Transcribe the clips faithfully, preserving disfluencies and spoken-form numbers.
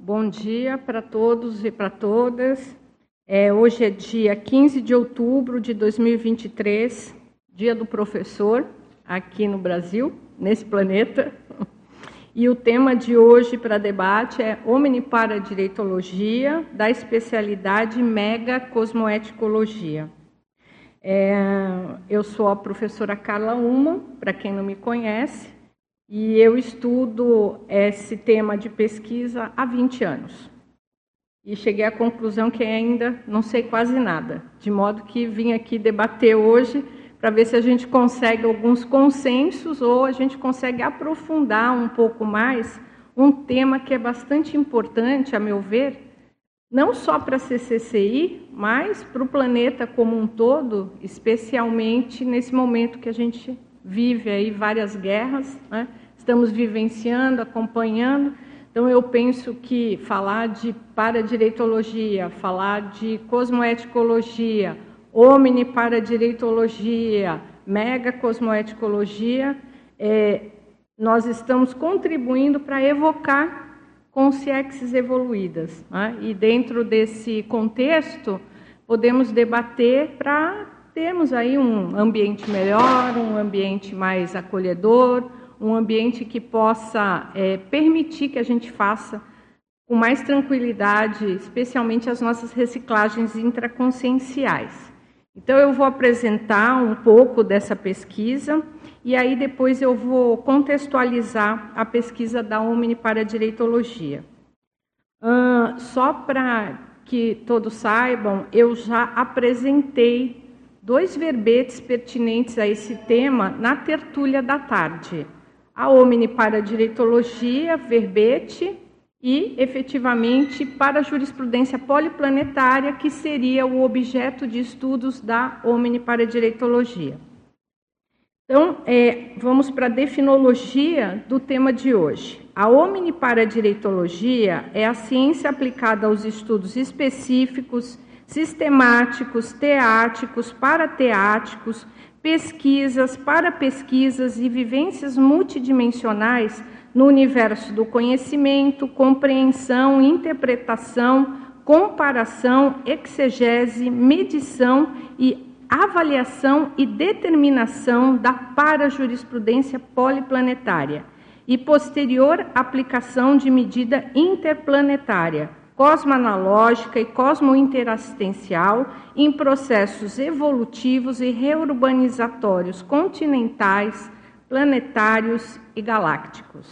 Bom dia para todos e para todas. É, hoje é dia quinze de outubro de dois mil e vinte e três, dia do professor aqui no Brasil, nesse planeta. E o tema de hoje para debate é Hominipara-Direitologia, da especialidade Mega-Cosmoeticologia. É, eu sou a professora Carla Ullmann, para quem não me conhece, e eu estudo esse tema de pesquisa há vinte anos. E cheguei à conclusão que ainda não sei quase nada, de modo que vim aqui debater hoje para ver se a gente consegue alguns consensos ou a gente consegue aprofundar um pouco mais um tema que é bastante importante, a meu ver, não só para a C C C I, mas para o planeta como um todo, especialmente nesse momento que a gente vive aí várias guerras, né? Estamos vivenciando, acompanhando. Então, eu penso que falar de paradireitologia, falar de cosmoeticologia, hominipara-direitologia, mega-cosmoeticologia, é, nós estamos contribuindo para evocar consciências evoluídas, né? E dentro desse contexto, podemos debater para termos aí um ambiente melhor, um ambiente mais acolhedor, um ambiente que possa é, permitir que a gente faça com mais tranquilidade, especialmente as nossas reciclagens intraconscienciais. Então, eu vou apresentar um pouco dessa pesquisa e aí depois eu vou contextualizar a pesquisa da Hominipara-Direitologia. Uh, só para que todos saibam, eu já apresentei dois verbetes pertinentes a esse tema na tertúlia da tarde. A Hominipara-Direitologia, verbete, e, efetivamente, para a jurisprudência poliplanetária, que seria o objeto de estudos da Hominipara-Direitologia. Então, é, vamos para a definologia do tema de hoje. A Hominipara-Direitologia é a ciência aplicada aos estudos específicos, sistemáticos, teáticos, parateáticos, pesquisas, parapesquisas e vivências multidimensionais no universo do conhecimento, compreensão, interpretação, comparação, exegese, medição e avaliação e determinação da parajurisprudência poliplanetária e posterior aplicação de medida interplanetária, cosmoanalógica e cosmointerassistencial em processos evolutivos e reurbanizatórios continentais, planetários e galácticos.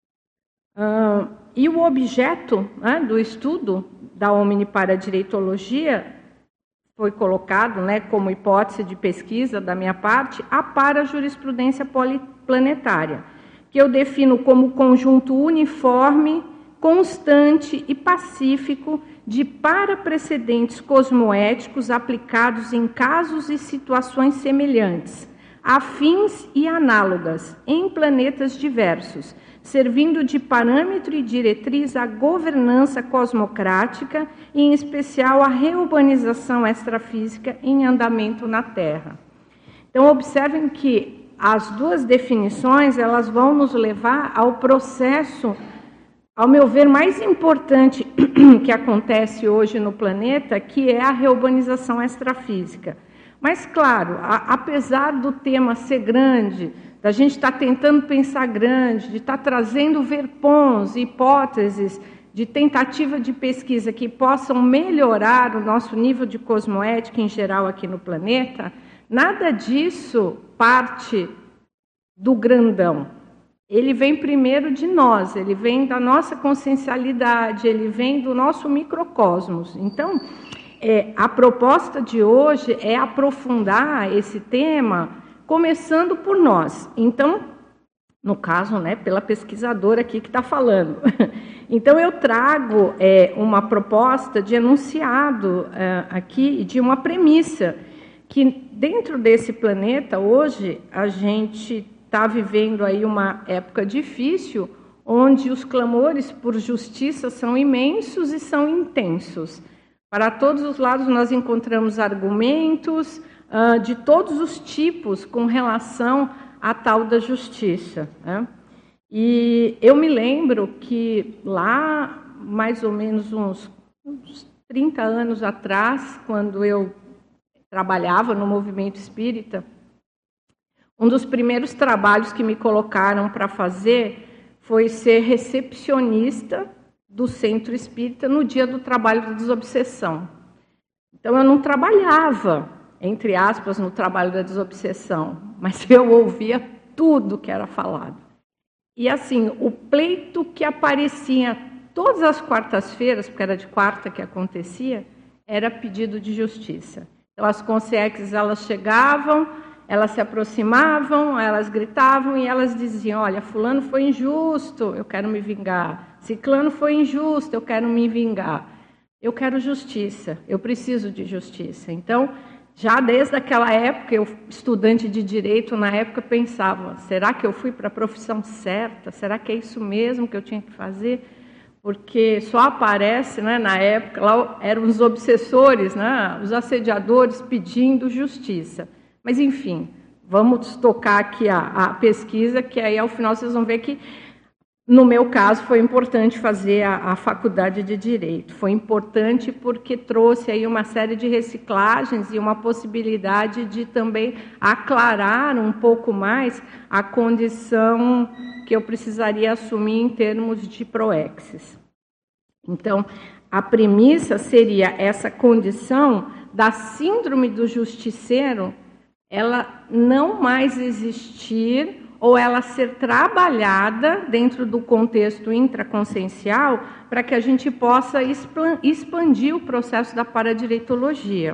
Uh, e o objeto, né, do estudo da Hominipara-Direitologia foi colocado, né, como hipótese de pesquisa da minha parte, a parajurisprudência poliplanetária, que eu defino como conjunto uniforme, constante e pacífico de paraprecedentes cosmoéticos aplicados em casos e situações semelhantes, afins e análogas, em planetas diversos, servindo de parâmetro e diretriz à governança cosmocrática, e em especial à reurbanização extrafísica em andamento na Terra. Então, observem que as duas definições elas vão nos levar ao processo, ao meu ver, mais importante que acontece hoje no planeta, que é a reurbanização extrafísica. Mas, claro, a, apesar do tema ser grande, da gente estar tentando pensar grande, de estar trazendo verpons, hipóteses de tentativa de pesquisa que possam melhorar o nosso nível de cosmoética em geral aqui no planeta, nada disso parte do grandão. Ele vem primeiro de nós, ele vem da nossa consciencialidade, ele vem do nosso microcosmos. Então, é, a proposta de hoje é aprofundar esse tema, começando por nós. Então, no caso, né, pela pesquisadora aqui que está falando. Então, eu trago é, uma proposta de enunciado é, aqui, de uma premissa, que dentro desse planeta, hoje, a gente está vivendo aí uma época difícil, onde os clamores por justiça são imensos e são intensos. Para todos os lados nós encontramos argumentos uh, de todos os tipos com relação à tal da justiça, né? E eu me lembro que lá mais ou menos uns, uns trinta anos atrás, quando eu trabalhava no movimento espírita, um dos primeiros trabalhos que me colocaram para fazer foi ser recepcionista do Centro Espírita no dia do trabalho da desobsessão. Então, eu não trabalhava, entre aspas, no trabalho da desobsessão, mas eu ouvia tudo que era falado. E, assim, o pleito que aparecia todas as quartas-feiras, porque era de quarta que acontecia, era pedido de justiça. Então, as consciências, elas chegavam, elas se aproximavam, elas gritavam e elas diziam, olha, fulano foi injusto, eu quero me vingar. Ciclano foi injusto, eu quero me vingar. Eu quero justiça, eu preciso de justiça. Então, já desde aquela época, eu, estudante de direito, na época, pensava, será que eu fui para a profissão certa? Será que é isso mesmo que eu tinha que fazer? Porque só aparece, né, na época, lá eram os obsessores, né, os assediadores pedindo justiça. Mas, enfim, vamos tocar aqui a, a pesquisa, que aí, ao final, vocês vão ver que, no meu caso, foi importante fazer a, a faculdade de Direito. Foi importante porque trouxe aí uma série de reciclagens e uma possibilidade de também aclarar um pouco mais a condição que eu precisaria assumir em termos de proexis. Então, a premissa seria essa condição da síndrome do justiceiro, ela não mais existir ou ela ser trabalhada dentro do contexto intraconsciencial para que a gente possa expandir o processo da paradireitologia.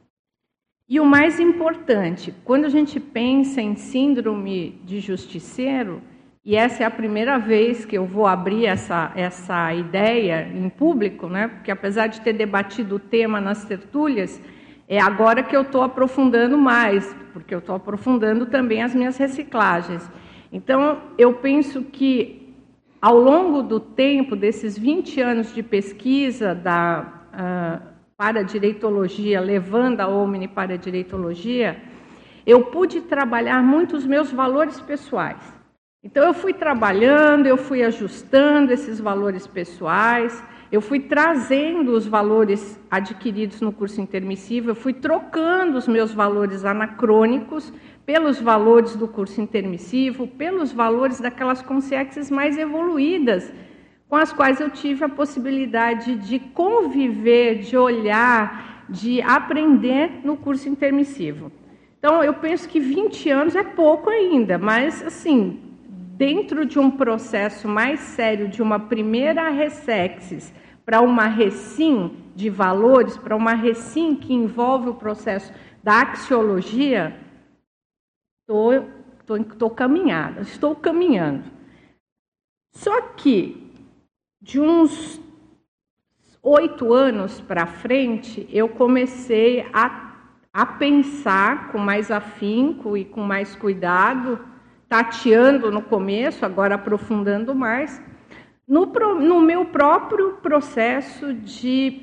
E o mais importante, quando a gente pensa em síndrome de justiceiro, e essa é a primeira vez que eu vou abrir essa, essa ideia em público, né? Porque apesar de ter debatido o tema nas tertúlias, é agora que eu estou aprofundando mais, porque eu estou aprofundando também as minhas reciclagens. Então, eu penso que, ao longo do tempo, desses vinte anos de pesquisa da uh, paradireitologia, levando a omniparadireitologia, eu pude trabalhar muito os meus valores pessoais. Então, eu fui trabalhando, eu fui ajustando esses valores pessoais, eu fui trazendo os valores adquiridos no curso intermissivo, eu fui trocando os meus valores anacrônicos pelos valores do curso intermissivo, pelos valores daquelas consciências mais evoluídas, com as quais eu tive a possibilidade de conviver, de olhar, de aprender no curso intermissivo. Então, eu penso que vinte anos é pouco ainda, mas, assim, dentro de um processo mais sério, de uma primeira ressexis para uma recim de valores, para uma recim que envolve o processo da axiologia, estou, estou, estou caminhada, estou caminhando. Só que, de uns oito anos para frente, eu comecei a, a pensar com mais afinco e com mais cuidado, tateando no começo, agora aprofundando mais, no, no meu próprio processo de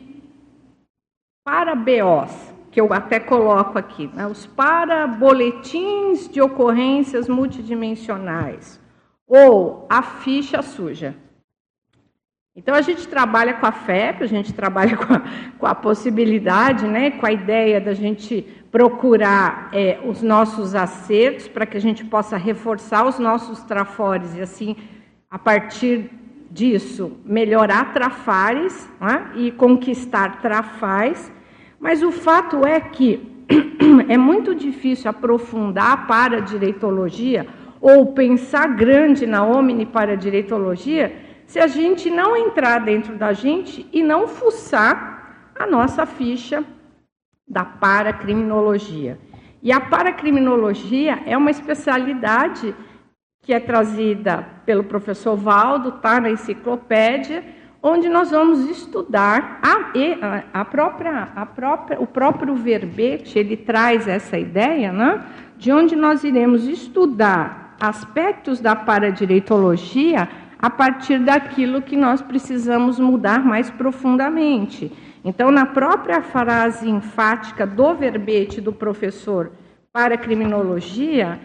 para-B Os, que eu até coloco aqui, né, os para-boletins de ocorrências multidimensionais, ou a ficha suja. Então, a gente trabalha com a F E P, a gente trabalha com a, com a possibilidade, né, com a ideia da gente procurar é, os nossos acertos para que a gente possa reforçar os nossos trafores e, assim, a partir disso, melhorar trafares, né, e conquistar trafais. Mas o fato é que é muito difícil aprofundar a paradireitologia ou pensar grande na omniparadireitologia se a gente não entrar dentro da gente e não fuçar a nossa ficha da paracriminologia. E a paracriminologia é uma especialidade que é trazida pelo professor Valdo, está na enciclopédia, onde nós vamos estudar a, a própria, a própria, o próprio verbete, ele traz essa ideia, né, de onde nós iremos estudar aspectos da paradireitologia a partir daquilo que nós precisamos mudar mais profundamente. Então, na própria frase enfática do verbete do professor para criminologia,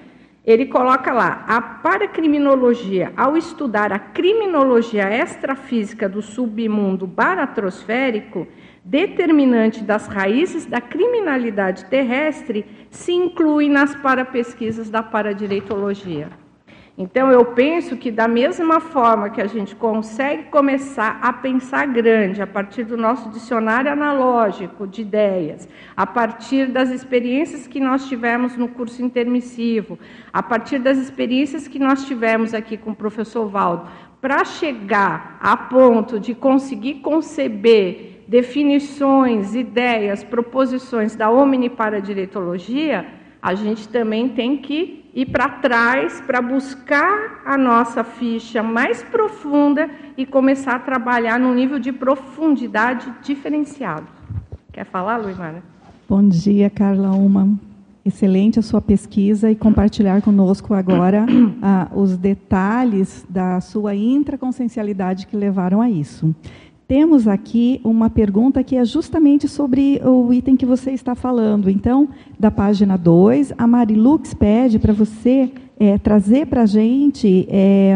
ele coloca lá, a paracriminologia, ao estudar a criminologia extrafísica do submundo baratrosférico, determinante das raízes da criminalidade terrestre, se inclui nas parapesquisas da paradireitologia. Então, eu penso que da mesma forma que a gente consegue começar a pensar grande, a partir do nosso dicionário analógico de ideias, a partir das experiências que nós tivemos no curso intermissivo, a partir das experiências que nós tivemos aqui com o professor Valdo, para chegar a ponto de conseguir conceber definições, ideias, proposições da omniparadireitologia, a gente também tem que ir para trás para buscar a nossa ficha mais profunda e começar a trabalhar num nível de profundidade diferenciado. Quer falar, Luimara? Bom dia, Carla Uma. Excelente a sua pesquisa e compartilhar conosco agora ah, os detalhes da sua intraconsciencialidade que levaram a isso. Temos aqui uma pergunta que é justamente sobre o item que você está falando. Então, da página dois, a Marilux pede para você é, trazer para a gente é,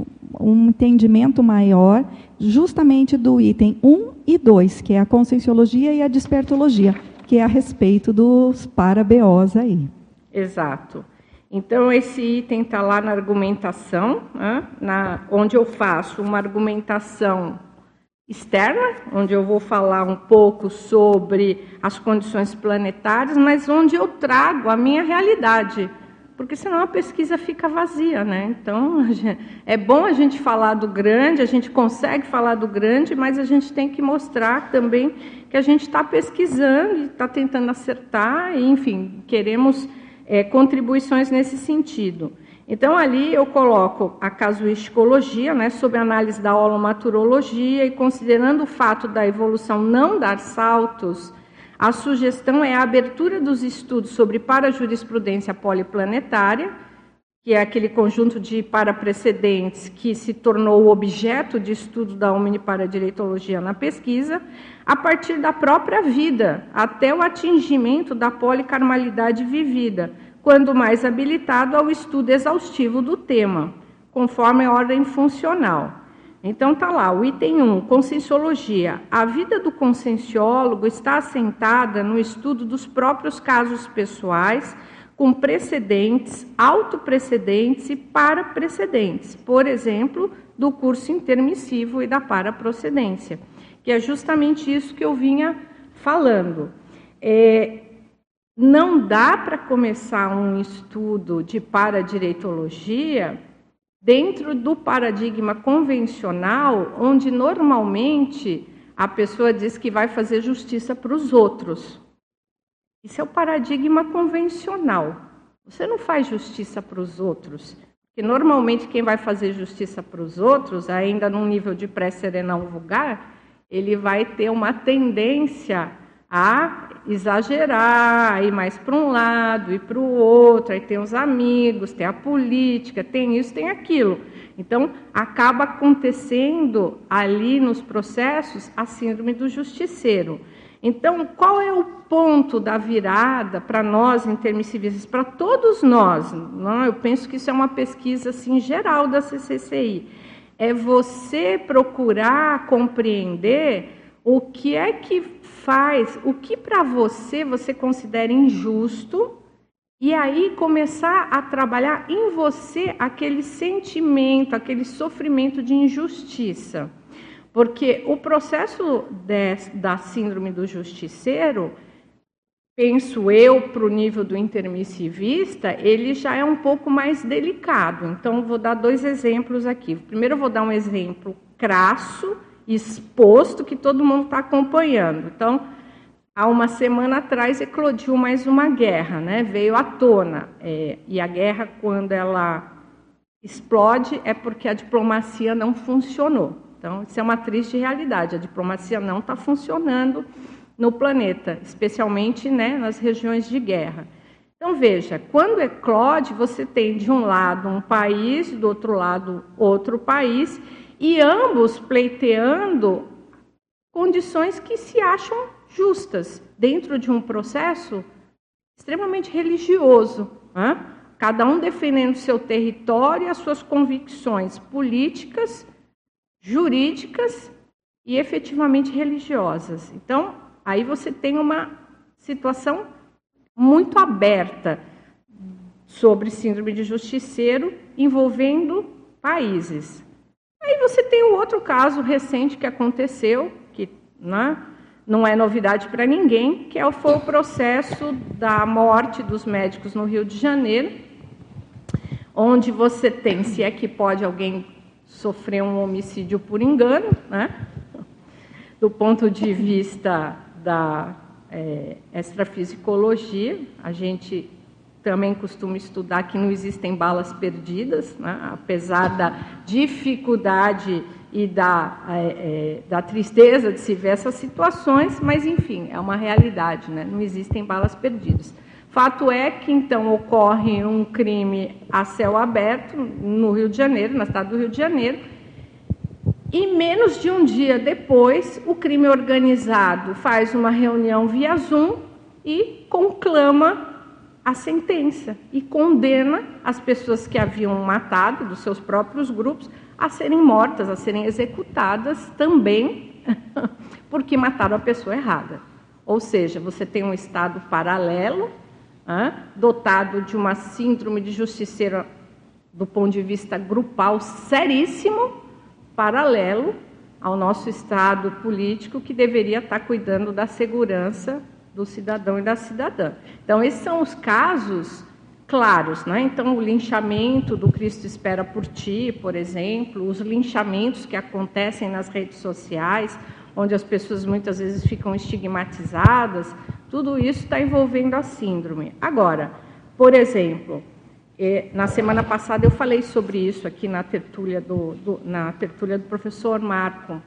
um entendimento maior justamente do item um e dois, que é a conscienciologia e a despertologia, que é a respeito dos para-B Os aí. Exato. Então, esse item está lá na argumentação, né, na, onde eu faço uma argumentação externa, onde eu vou falar um pouco sobre as condições planetárias, mas onde eu trago a minha realidade, porque senão a pesquisa fica vazia, né? Então, é bom a gente falar do grande, a gente consegue falar do grande, mas a gente tem que mostrar também que a gente está pesquisando e está tentando acertar, e, enfim, queremos é, contribuições nesse sentido. Então, ali eu coloco a casuisticologia, né, sob a análise da holomaturologia, e considerando o fato da evolução não dar saltos, a sugestão é a abertura dos estudos sobre parajurisprudência poliplanetária, que é aquele conjunto de paraprecedentes que se tornou o objeto de estudo da omniparadireitologia na pesquisa, a partir da própria vida, até o atingimento da policarmalidade vivida, quando mais habilitado ao estudo exaustivo do tema, conforme a ordem funcional. Então, está lá, o item um, conscienciologia. A vida do conscienciólogo está assentada no estudo dos próprios casos pessoais, com precedentes, autoprecedentes e paraprecedentes, por exemplo, do curso intermissivo e da paraprocedência, que é justamente isso que eu vinha falando. É, Não dá para começar um estudo de paradireitologia dentro do paradigma convencional, onde normalmente a pessoa diz que vai fazer justiça para os outros. Isso é o paradigma convencional. Você não faz justiça para os outros, porque normalmente quem vai fazer justiça para os outros, ainda num nível de pré-serenal vulgar, ele vai ter uma tendência a exagerar, a ir mais para um lado e para o outro, aí tem os amigos, tem a política, tem isso, tem aquilo. Então, acaba acontecendo ali nos processos a síndrome do justiceiro. Então, qual é o ponto da virada para nós intermissivistas, para todos nós? Não, eu penso que isso é uma pesquisa assim, geral da C C C I. É você procurar compreender o que é que faz, o que para você você considera injusto, e aí começar a trabalhar em você aquele sentimento, aquele sofrimento de injustiça. Porque o processo de, da síndrome do justiceiro, penso eu, para o nível do intermissivista, ele já é um pouco mais delicado. Então, vou dar dois exemplos aqui. Primeiro, eu vou dar um exemplo crasso, exposto, que todo mundo está acompanhando. Então, há uma semana atrás, eclodiu mais uma guerra, né? Veio à tona. É, e a guerra, quando ela explode, é porque a diplomacia não funcionou. Então, isso é uma triste realidade. A diplomacia não está funcionando no planeta, especialmente, né, nas regiões de guerra. Então, veja, quando eclode, você tem de um lado um país, do outro lado outro país, e ambos pleiteando condições que se acham justas, dentro de um processo extremamente religioso, né? cada um defendendo seu território e as suas convicções políticas, jurídicas e efetivamente religiosas. Então, aí você tem uma situação muito aberta sobre síndrome de justiceiro envolvendo países. Aí você tem um outro caso recente que aconteceu, que, né, não é novidade para ninguém, que é, foi o processo da morte dos médicos no Rio de Janeiro, onde você tem, se é que pode alguém sofrer um homicídio por engano, né, do ponto de vista da é, extrafisicologia, a gente também costuma estudar que não existem balas perdidas, né? Apesar da dificuldade e da, é, é, da tristeza de se ver essas situações, mas, enfim, é uma realidade, né? Não existem balas perdidas. Fato é que, então, ocorre um crime a céu aberto no Rio de Janeiro, na cidade do Rio de Janeiro, e menos de um dia depois, o crime organizado faz uma reunião via Zoom e conclama a sentença e condena as pessoas que haviam matado, dos seus próprios grupos, a serem mortas, a serem executadas também, porque mataram a pessoa errada. Ou seja, você tem um Estado paralelo, hein, dotado de uma síndrome de justiceiro do ponto de vista grupal seríssimo, paralelo ao nosso Estado político, que deveria estar cuidando da segurança do cidadão e da cidadã. Então, esses são os casos claros, né? Então, o linchamento do Cristo Espera por Ti, por exemplo, os linchamentos que acontecem nas redes sociais, onde as pessoas muitas vezes ficam estigmatizadas, tudo isso está envolvendo a síndrome. Agora, por exemplo, na semana passada eu falei sobre isso aqui na tertúlia do, do, na tertúlia do professor Marco.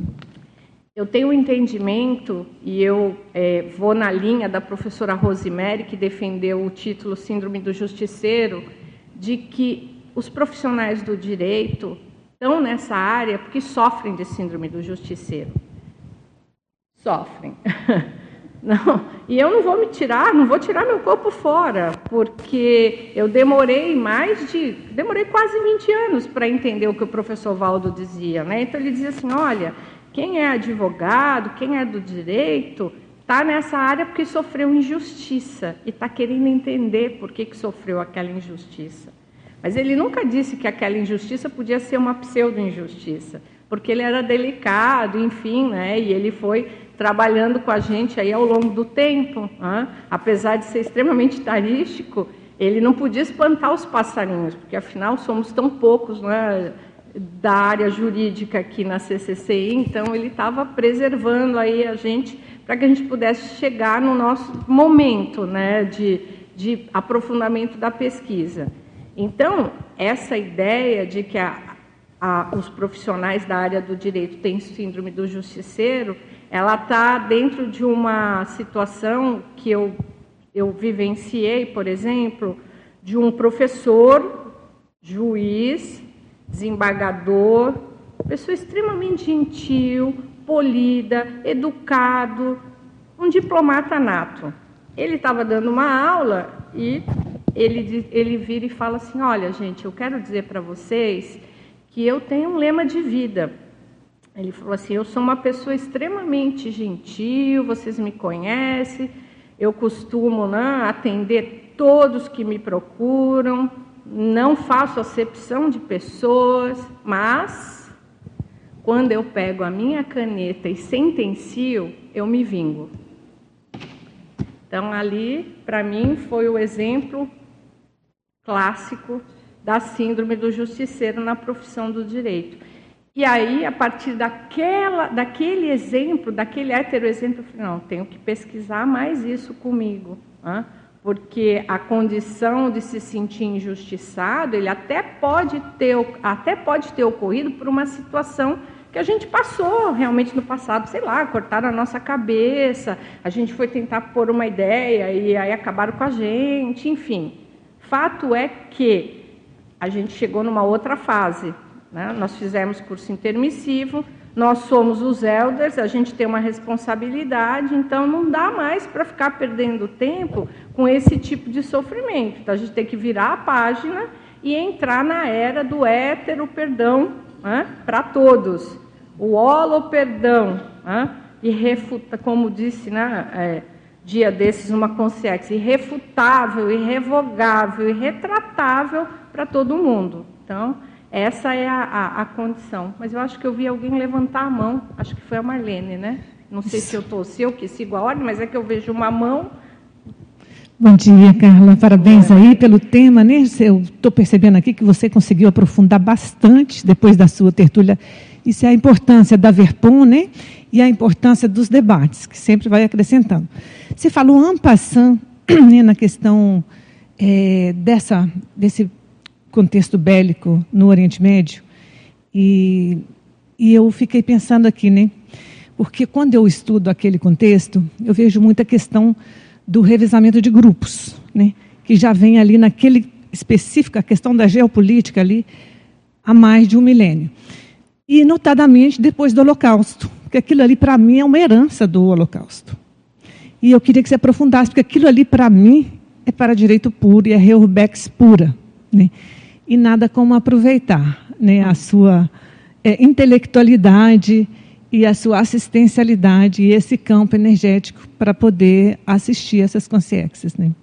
Eu tenho um entendimento, e eu é, vou na linha da professora Rosemary, que defendeu o título Síndrome do Justiceiro, de que os profissionais do direito estão nessa área porque sofrem de síndrome do justiceiro. Sofrem. Não, e eu não vou me tirar, não vou tirar meu corpo fora, porque eu demorei mais de, demorei quase vinte anos para entender o que o professor Valdo dizia, né? Então ele dizia assim, olha, quem é advogado, quem é do direito, está nessa área porque sofreu injustiça e está querendo entender por que, que sofreu aquela injustiça. Mas ele nunca disse que aquela injustiça podia ser uma pseudo-injustiça, porque ele era delicado, enfim, né? E ele foi trabalhando com a gente aí ao longo do tempo. Né? Apesar de ser extremamente tarístico, ele não podia espantar os passarinhos, porque afinal somos tão poucos, né, da área jurídica aqui na C C C I, então ele estava preservando aí a gente para que a gente pudesse chegar no nosso momento, né, de, de aprofundamento da pesquisa. Então, essa ideia de que a, a, os profissionais da área do direito têm síndrome do justiceiro, ela está dentro de uma situação que eu, eu vivenciei, por exemplo, de um professor, juiz, desembargador, pessoa extremamente gentil, polida, educado, um diplomata nato. Ele estava dando uma aula e ele, ele vira e fala assim, olha, gente, eu quero dizer para vocês que eu tenho um lema de vida. Ele falou assim, eu sou uma pessoa extremamente gentil, vocês me conhecem, eu costumo, né, atender todos que me procuram, não faço acepção de pessoas, mas quando eu pego a minha caneta e sentencio, eu me vingo. Então, ali, para mim, foi o exemplo clássico da síndrome do justiceiro na profissão do direito. E aí, a partir daquela, daquele exemplo, daquele hétero exemplo, eu falei, não, tenho que pesquisar mais isso comigo, né? Porque a condição de se sentir injustiçado, ele até pode ter, até pode ter ocorrido por uma situação que a gente passou realmente no passado, sei lá, cortaram a nossa cabeça, a gente foi tentar pôr uma ideia e aí acabaram com a gente, enfim. Fato é que a gente chegou numa outra fase, né? Nós fizemos curso intermissivo, Nós somos os elders, a gente tem uma responsabilidade, então não dá mais para ficar perdendo tempo com esse tipo de sofrimento. Então, a gente tem que virar a página e entrar na era do hétero perdão, né, para todos. O holo perdão, né, e refuta, como disse, né, é, dia desses, uma consciência irrefutável, irrevogável, irretratável para todo mundo. Então, essa é a, a, a condição. Mas eu acho que eu vi alguém levantar a mão, acho que foi a Marlene, né? Não sei se eu estou, se eu que sigo a ordem, mas é que eu vejo uma mão. Bom dia, Carla. Parabéns aí pelo tema, né? Eu estou percebendo aqui que você conseguiu aprofundar bastante depois da sua tertúlia. Isso é a importância da Verpon, né? E a importância dos debates, que sempre vai acrescentando. Você falou en passant, né, na questão é, dessa, desse contexto bélico no Oriente Médio, e, e eu fiquei pensando aqui, né? Porque quando eu estudo aquele contexto, eu vejo muita questão do revezamento de grupos, né? Que já vem ali naquele específico, a questão da geopolítica ali, há mais de um milênio. E, notadamente, depois do Holocausto, porque aquilo ali, para mim, é uma herança do Holocausto. E eu queria que você aprofundasse, porque aquilo ali, para mim, é para direito puro e é Reurbex pura, né? E nada como aproveitar, né, a sua é, intelectualidade e a sua assistencialidade e esse campo energético para poder assistir essas consciências, né?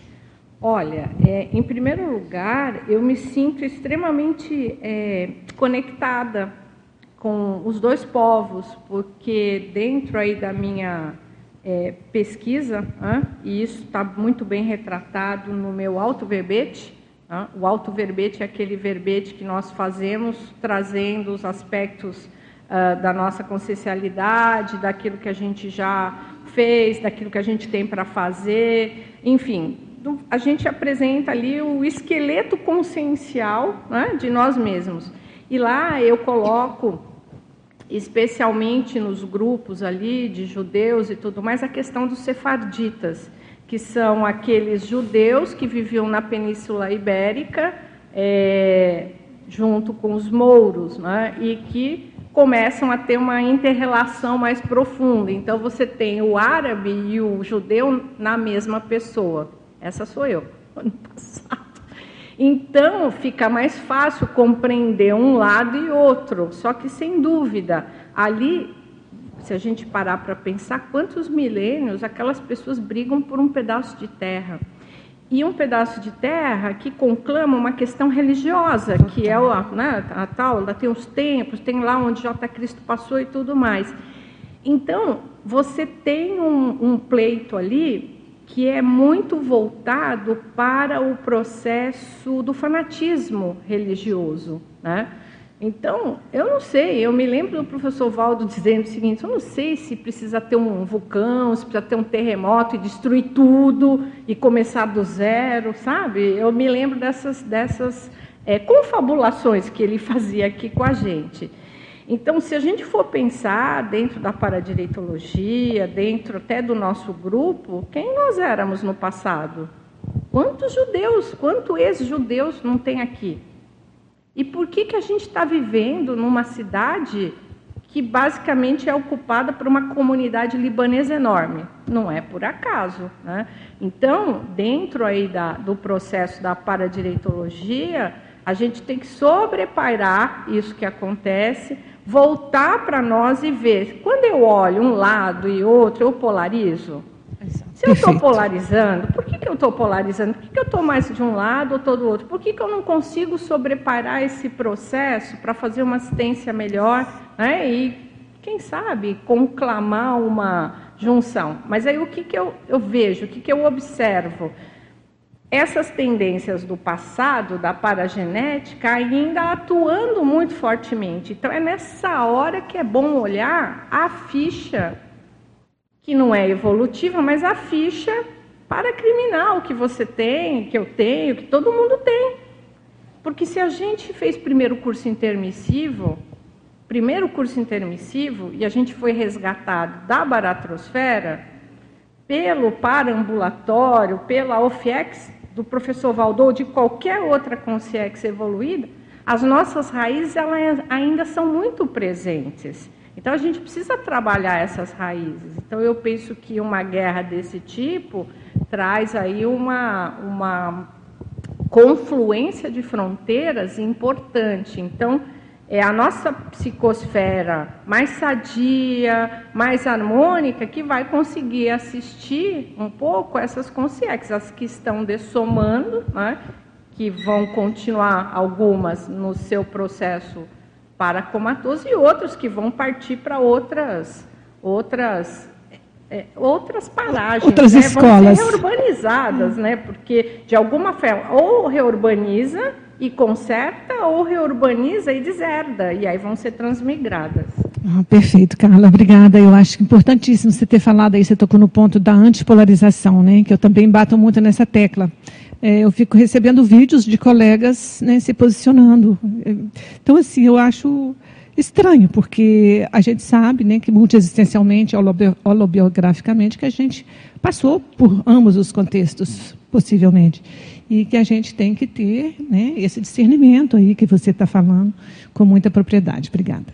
Olha, é, em primeiro lugar, eu me sinto extremamente é, conectada com os dois povos, porque dentro aí da minha é, pesquisa, hein, e isso está muito bem retratado no meu auto-verbete. O auto-verbete é aquele verbete que nós fazemos trazendo os aspectos uh, da nossa consciencialidade, daquilo que a gente já fez, daquilo que a gente tem para fazer, enfim, do, a gente apresenta ali o esqueleto consciencial, né, de nós mesmos. E lá eu coloco, especialmente nos grupos ali de judeus e tudo mais, a questão dos sefarditas, que são aqueles judeus que viviam na Península Ibérica, é, junto com os mouros, né, e que começam a ter uma inter-relação mais profunda. Então, você tem o árabe e o judeu na mesma pessoa. Essa sou eu, ano passado. Então, fica mais fácil compreender um lado e outro, só que, sem dúvida, ali, se a gente parar para pensar, quantos milênios aquelas pessoas brigam por um pedaço de terra. E um pedaço de terra que conclama uma questão religiosa, que é o, né, a tal, lá tem os templos, tem lá onde J. Cristo passou e tudo mais. Então, você tem um, um pleito ali que é muito voltado para o processo do fanatismo religioso, né? Então, eu não sei, eu me lembro do professor Valdo dizendo o seguinte, eu não sei se precisa ter um vulcão, se precisa ter um terremoto e destruir tudo e começar do zero, sabe? Eu me lembro dessas, dessas é, confabulações que ele fazia aqui com a gente. Então, se a gente for pensar dentro da paradireitologia, dentro até do nosso grupo, quem nós éramos no passado? Quantos judeus, quantos ex-judeus não tem aqui? E por que que a gente está vivendo numa cidade que basicamente é ocupada por uma comunidade libanesa enorme? Não é por acaso, né? Então, dentro aí da, do processo da paradireitologia, a gente tem que sobrepairar isso que acontece, voltar para nós e ver. Quando eu olho um lado e outro, eu polarizo. Se eu estou polarizando, por que, que eu estou polarizando? Por que, que eu estou mais de um lado ou estou do outro? Por que, que eu não consigo sobrepairar esse processo para fazer uma assistência melhor, né? E, quem sabe, conclamar uma junção? Mas aí o que, que eu, eu vejo, o que, que eu observo? Essas tendências do passado, da paragenética, ainda atuando muito fortemente. Então, é nessa hora que é bom olhar a ficha, que não é evolutiva, mas a ficha paracriminal que você tem, que eu tenho, que todo mundo tem. Porque se a gente fez primeiro curso intermissivo, primeiro curso intermissivo, e a gente foi resgatado da baratrosfera, pelo paraambulatório, pela O F I E X do professor Valdo, ou de qualquer outra consciência evoluída, as nossas raízes elas ainda são muito presentes. Então, a gente precisa trabalhar essas raízes. Então, eu penso que uma guerra desse tipo traz aí uma, uma confluência de fronteiras importante. Então, é a nossa psicosfera mais sadia, mais harmônica, que vai conseguir assistir um pouco essas consciências, as que estão dessomando, né, que vão continuar algumas no seu processo paracomatoso e outros que vão partir para outras, outras, é, outras paragens. Outras né, escolas. Vão ser reurbanizadas, né, porque, de alguma forma, ou reurbaniza e conserta, ou reurbaniza e deserda, e aí vão ser transmigradas. Ah, perfeito, Carla, obrigada. Eu acho importantíssimo você ter falado aí, você tocou no ponto da antipolarização, né, que eu também bato muito nessa tecla. É, eu fico recebendo vídeos de colegas, né, se posicionando. Então, assim, eu acho estranho, porque a gente sabe, né, que multiexistencialmente, holobiograficamente, que a gente passou por ambos os contextos, possivelmente, e que a gente tem que ter, né, esse discernimento aí que você está falando com muita propriedade. Obrigada.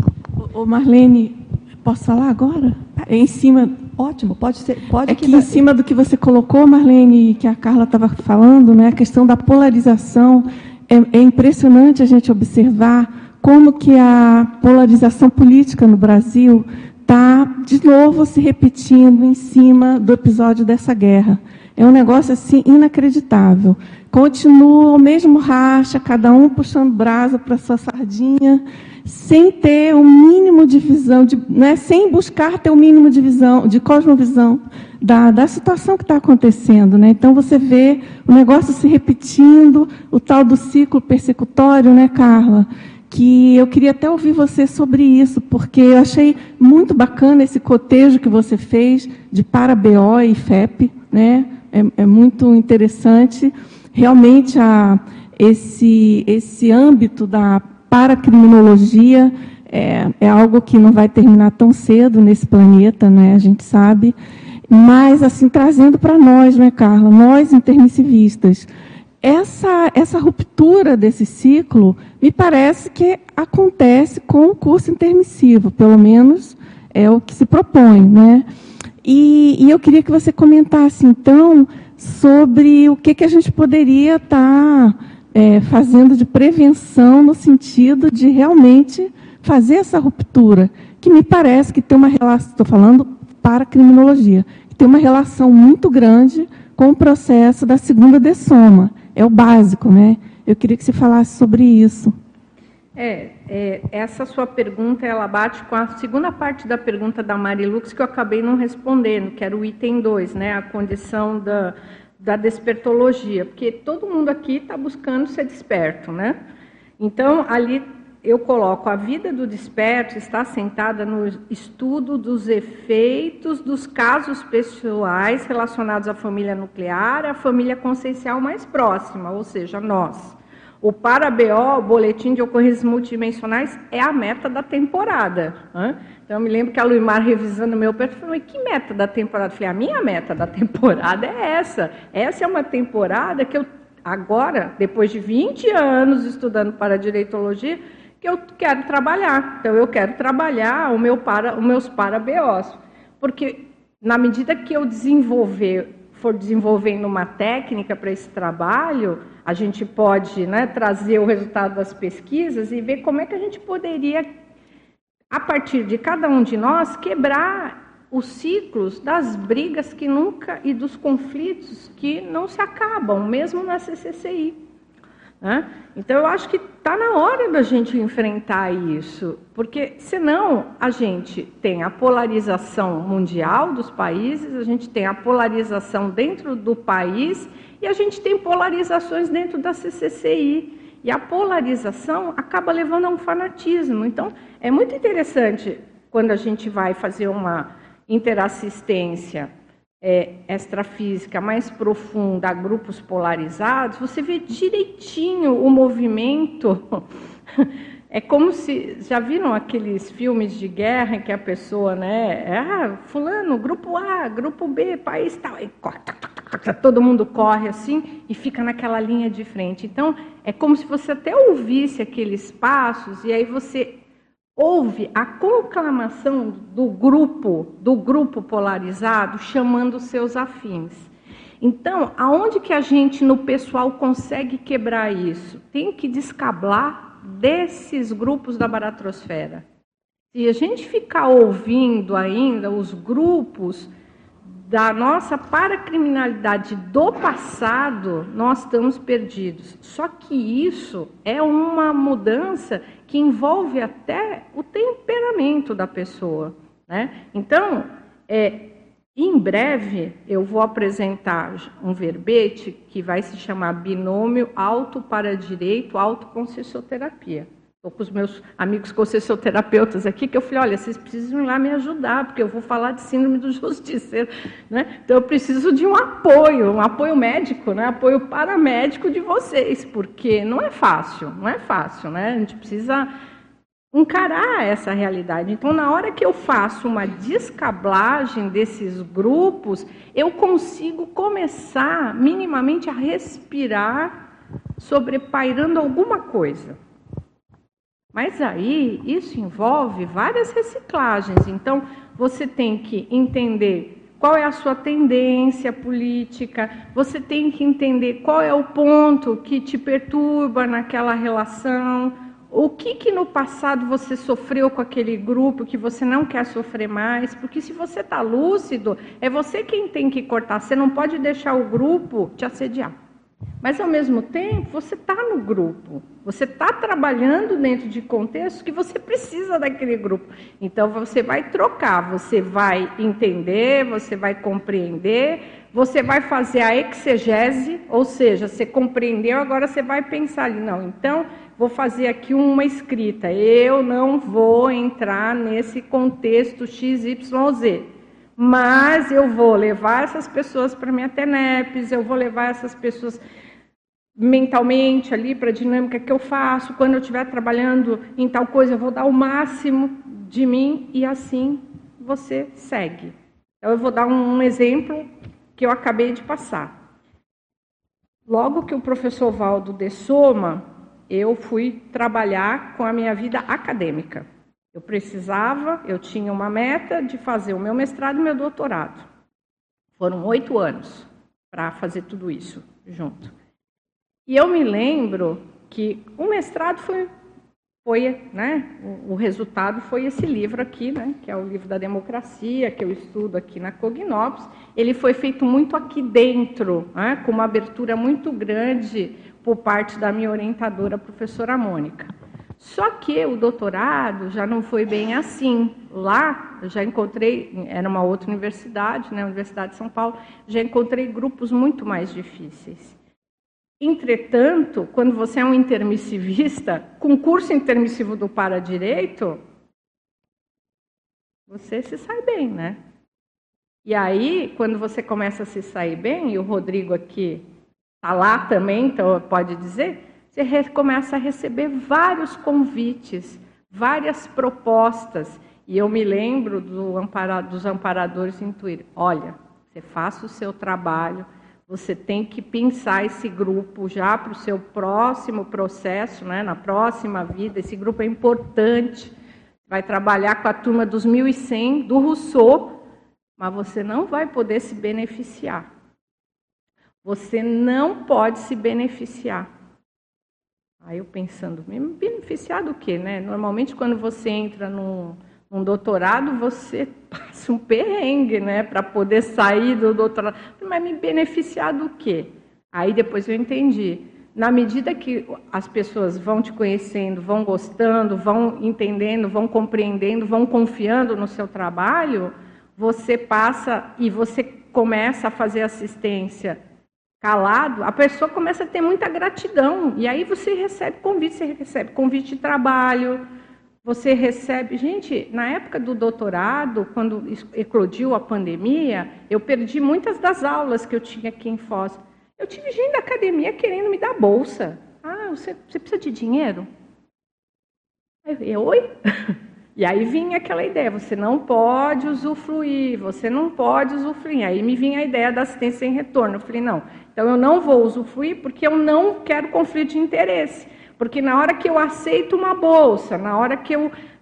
Ô Marlene, posso falar agora? É em cima, ótimo, pode ser, pode. É que em cima do que você colocou, Marlene, que a Carla estava falando, né, a questão da polarização, é, é impressionante a gente observar como que a polarização política no Brasil está, de novo, se repetindo em cima do episódio dessa guerra. É um negócio, assim, inacreditável. Continua o mesmo racha, cada um puxando brasa para sua sardinha, sem ter o mínimo de visão, de, né, sem buscar ter o mínimo de visão, de cosmovisão da, da situação que está acontecendo. Né? Então, você vê o negócio se repetindo, o tal do ciclo persecutório, né, Carla? Que eu queria até ouvir você sobre isso, porque eu achei muito bacana esse cotejo que você fez de Para-B O e F E P, né? É, é muito interessante. Realmente, a, esse, esse âmbito da paracriminologia é, é algo que não vai terminar tão cedo nesse planeta, né? A gente sabe. Mas, assim, trazendo para nós, né, Carla? Nós, intermissivistas, essa, essa ruptura desse ciclo, me parece que acontece com o curso intermissivo, pelo menos é o que se propõe, né? E, e eu queria que você comentasse, então, sobre o que, que a gente poderia estar é, fazendo de prevenção no sentido de realmente fazer essa ruptura, que me parece que tem uma relação, estou falando para a criminologia, que tem uma relação muito grande com o processo da segunda dessoma. É o básico, né? Eu queria que você falasse sobre isso. É, é, essa sua pergunta, ela bate com a segunda parte da pergunta da Marilux, que eu acabei não respondendo, que era o item dois, né, a condição da, da despertologia, porque todo mundo aqui está buscando ser desperto, né? Então, ali eu coloco, a vida do desperto está assentada no estudo dos efeitos dos casos pessoais relacionados à família nuclear, à família consciencial mais próxima, ou seja, nós. O Para-B O, o Boletim de Ocorrências Multidimensionais, é a meta da temporada. Né? Então, eu me lembro que a Luimar, revisando o meu perfil, falou, que meta da temporada? Eu falei, a minha meta da temporada é essa. Essa é uma temporada que eu, agora, depois de vinte anos estudando para direitologia, que eu quero trabalhar. Então, eu quero trabalhar o meu para, os meus Para-B Os. Porque, na medida que eu desenvolver, for desenvolvendo uma técnica para esse trabalho, a gente pode, né, trazer o resultado das pesquisas e ver como é que a gente poderia, a partir de cada um de nós, quebrar os ciclos das brigas que nunca e dos conflitos que não se acabam, mesmo na C C C I. Né? Então, eu acho que está na hora da gente enfrentar isso, porque, senão, a gente tem a polarização mundial dos países, a gente tem a polarização dentro do país e a gente tem polarizações dentro da C C C I. E a polarização acaba levando a um fanatismo. Então, é muito interessante quando a gente vai fazer uma interassistência É, extrafísica mais profunda a grupos polarizados, você vê direitinho o movimento. É como se... Já viram aqueles filmes de guerra em que a pessoa, né? Ah, fulano, grupo A, grupo B, país tal, e todo mundo corre assim e fica naquela linha de frente. Então, é como se você até ouvisse aqueles passos e aí você houve a conclamação do grupo, do grupo polarizado, chamando seus afins. Então, aonde que a gente, no pessoal, consegue quebrar isso? Tem que descablar desses grupos da baratrosfera. Se a gente ficar ouvindo ainda os grupos da nossa paracriminalidade do passado, nós estamos perdidos. Só que isso é uma mudança que envolve até o temperamento da pessoa, né? Então, é, em breve, eu vou apresentar um verbete que vai se chamar Binômio Auto para Direito, Autoconcessioterapia. Estou com os meus amigos concessioterapeutas aqui, que eu falei, olha, vocês precisam ir lá me ajudar, porque eu vou falar de síndrome do justiceiro, né? Então eu preciso de um apoio, um apoio médico, né? Apoio paramédico de vocês, porque não é fácil, não é fácil, né? A gente precisa encarar essa realidade. Então, na hora que eu faço uma descablagem desses grupos, eu consigo começar minimamente a respirar sobrepairando alguma coisa. Mas aí, isso envolve várias reciclagens. Então, você tem que entender qual é a sua tendência política, você tem que entender qual é o ponto que te perturba naquela relação, o que que no passado você sofreu com aquele grupo que você não quer sofrer mais, porque se você está lúcido, é você quem tem que cortar, você não pode deixar o grupo te assediar. Mas, ao mesmo tempo, você está no grupo. Você está trabalhando dentro de contextos que você precisa daquele grupo. Então, você vai trocar, você vai entender, você vai compreender, você vai fazer a exegese, ou seja, você compreendeu, agora você vai pensar ali, não, então, vou fazer aqui uma escrita. Eu não vou entrar nesse contexto X Y Z. Mas eu vou levar essas pessoas para a minha TENEPS, eu vou levar essas pessoas mentalmente ali para a dinâmica que eu faço, quando eu estiver trabalhando em tal coisa, eu vou dar o máximo de mim e assim você segue. Então, eu vou dar um exemplo que eu acabei de passar. Logo que o professor Valdo de Soma, eu fui trabalhar com a minha vida acadêmica. Eu precisava, eu tinha uma meta de fazer o meu mestrado e o meu doutorado. Foram oito anos para fazer tudo isso junto. E eu me lembro que o mestrado foi, foi né, o, o resultado foi esse livro aqui, né, que é o livro da democracia, que eu estudo aqui na Cognops. Ele foi feito muito aqui dentro, né, com uma abertura muito grande por parte da minha orientadora, a professora Mônica. Só que o doutorado já não foi bem assim. Lá, eu já encontrei, era uma outra universidade, né, a Universidade de São Paulo, já encontrei grupos muito mais difíceis. Entretanto, quando você é um intermissivista, com curso intermissivo do Paradireito, você se sai bem, né? E aí, quando você começa a se sair bem, e o Rodrigo aqui está lá também, então pode dizer, você começa a receber vários convites, várias propostas. E eu me lembro do amparado, dos amparadores intuir, olha, você faça o seu trabalho, você tem que pensar esse grupo já para o seu próximo processo, né, na próxima vida, esse grupo é importante, vai trabalhar com a turma dos mil e cem, do Rousseau, mas você não vai poder se beneficiar. Você não pode se beneficiar. Aí eu pensando, me beneficiar do quê, né? Normalmente, quando você entra num, num doutorado, você passa um perrengue, né? Para poder sair do doutorado. Mas me beneficiar do quê? Aí depois eu entendi. Na medida que as pessoas vão te conhecendo, vão gostando, vão entendendo, vão compreendendo, vão confiando no seu trabalho, você passa e você começa a fazer assistência calado, a pessoa começa a ter muita gratidão. E aí você recebe convite, você recebe convite de trabalho, você recebe... Gente, na época do doutorado, quando eclodiu a pandemia, eu perdi muitas das aulas que eu tinha aqui em Foz. Eu tive gente da academia querendo me dar bolsa. Ah, você, você precisa de dinheiro? Eu, oi? E aí vinha aquela ideia, você não pode usufruir, você não pode usufruir. Aí me vinha a ideia da assistência sem retorno. Eu falei, não, então eu não vou usufruir porque eu não quero conflito de interesse. Porque na hora que eu aceito uma bolsa, na hora que eu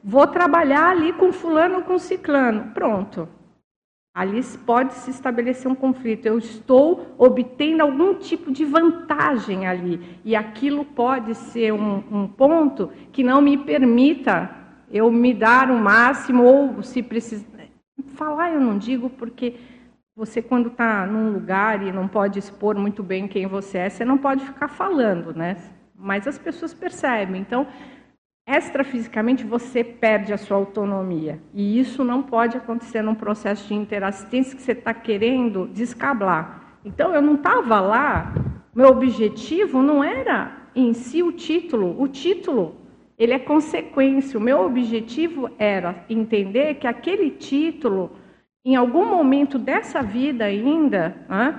vou trabalhar ali com fulano, com ciclano. Pronto. Ali pode se estabelecer um conflito. Eu estou obtendo algum tipo de vantagem ali. E aquilo pode ser um, um ponto que não me permita eu me dar o máximo, ou se precisar... Falar eu não digo, porque você, quando está num lugar e não pode expor muito bem quem você é, você não pode ficar falando, né? Mas as pessoas percebem. Então, extrafisicamente, você perde a sua autonomia. E isso não pode acontecer num processo de interassistência que você está querendo descablar. Então, eu não estava lá, meu objetivo não era em si o título. O título, ele é consequência. O meu objetivo era entender que aquele título, em algum momento dessa vida ainda, né,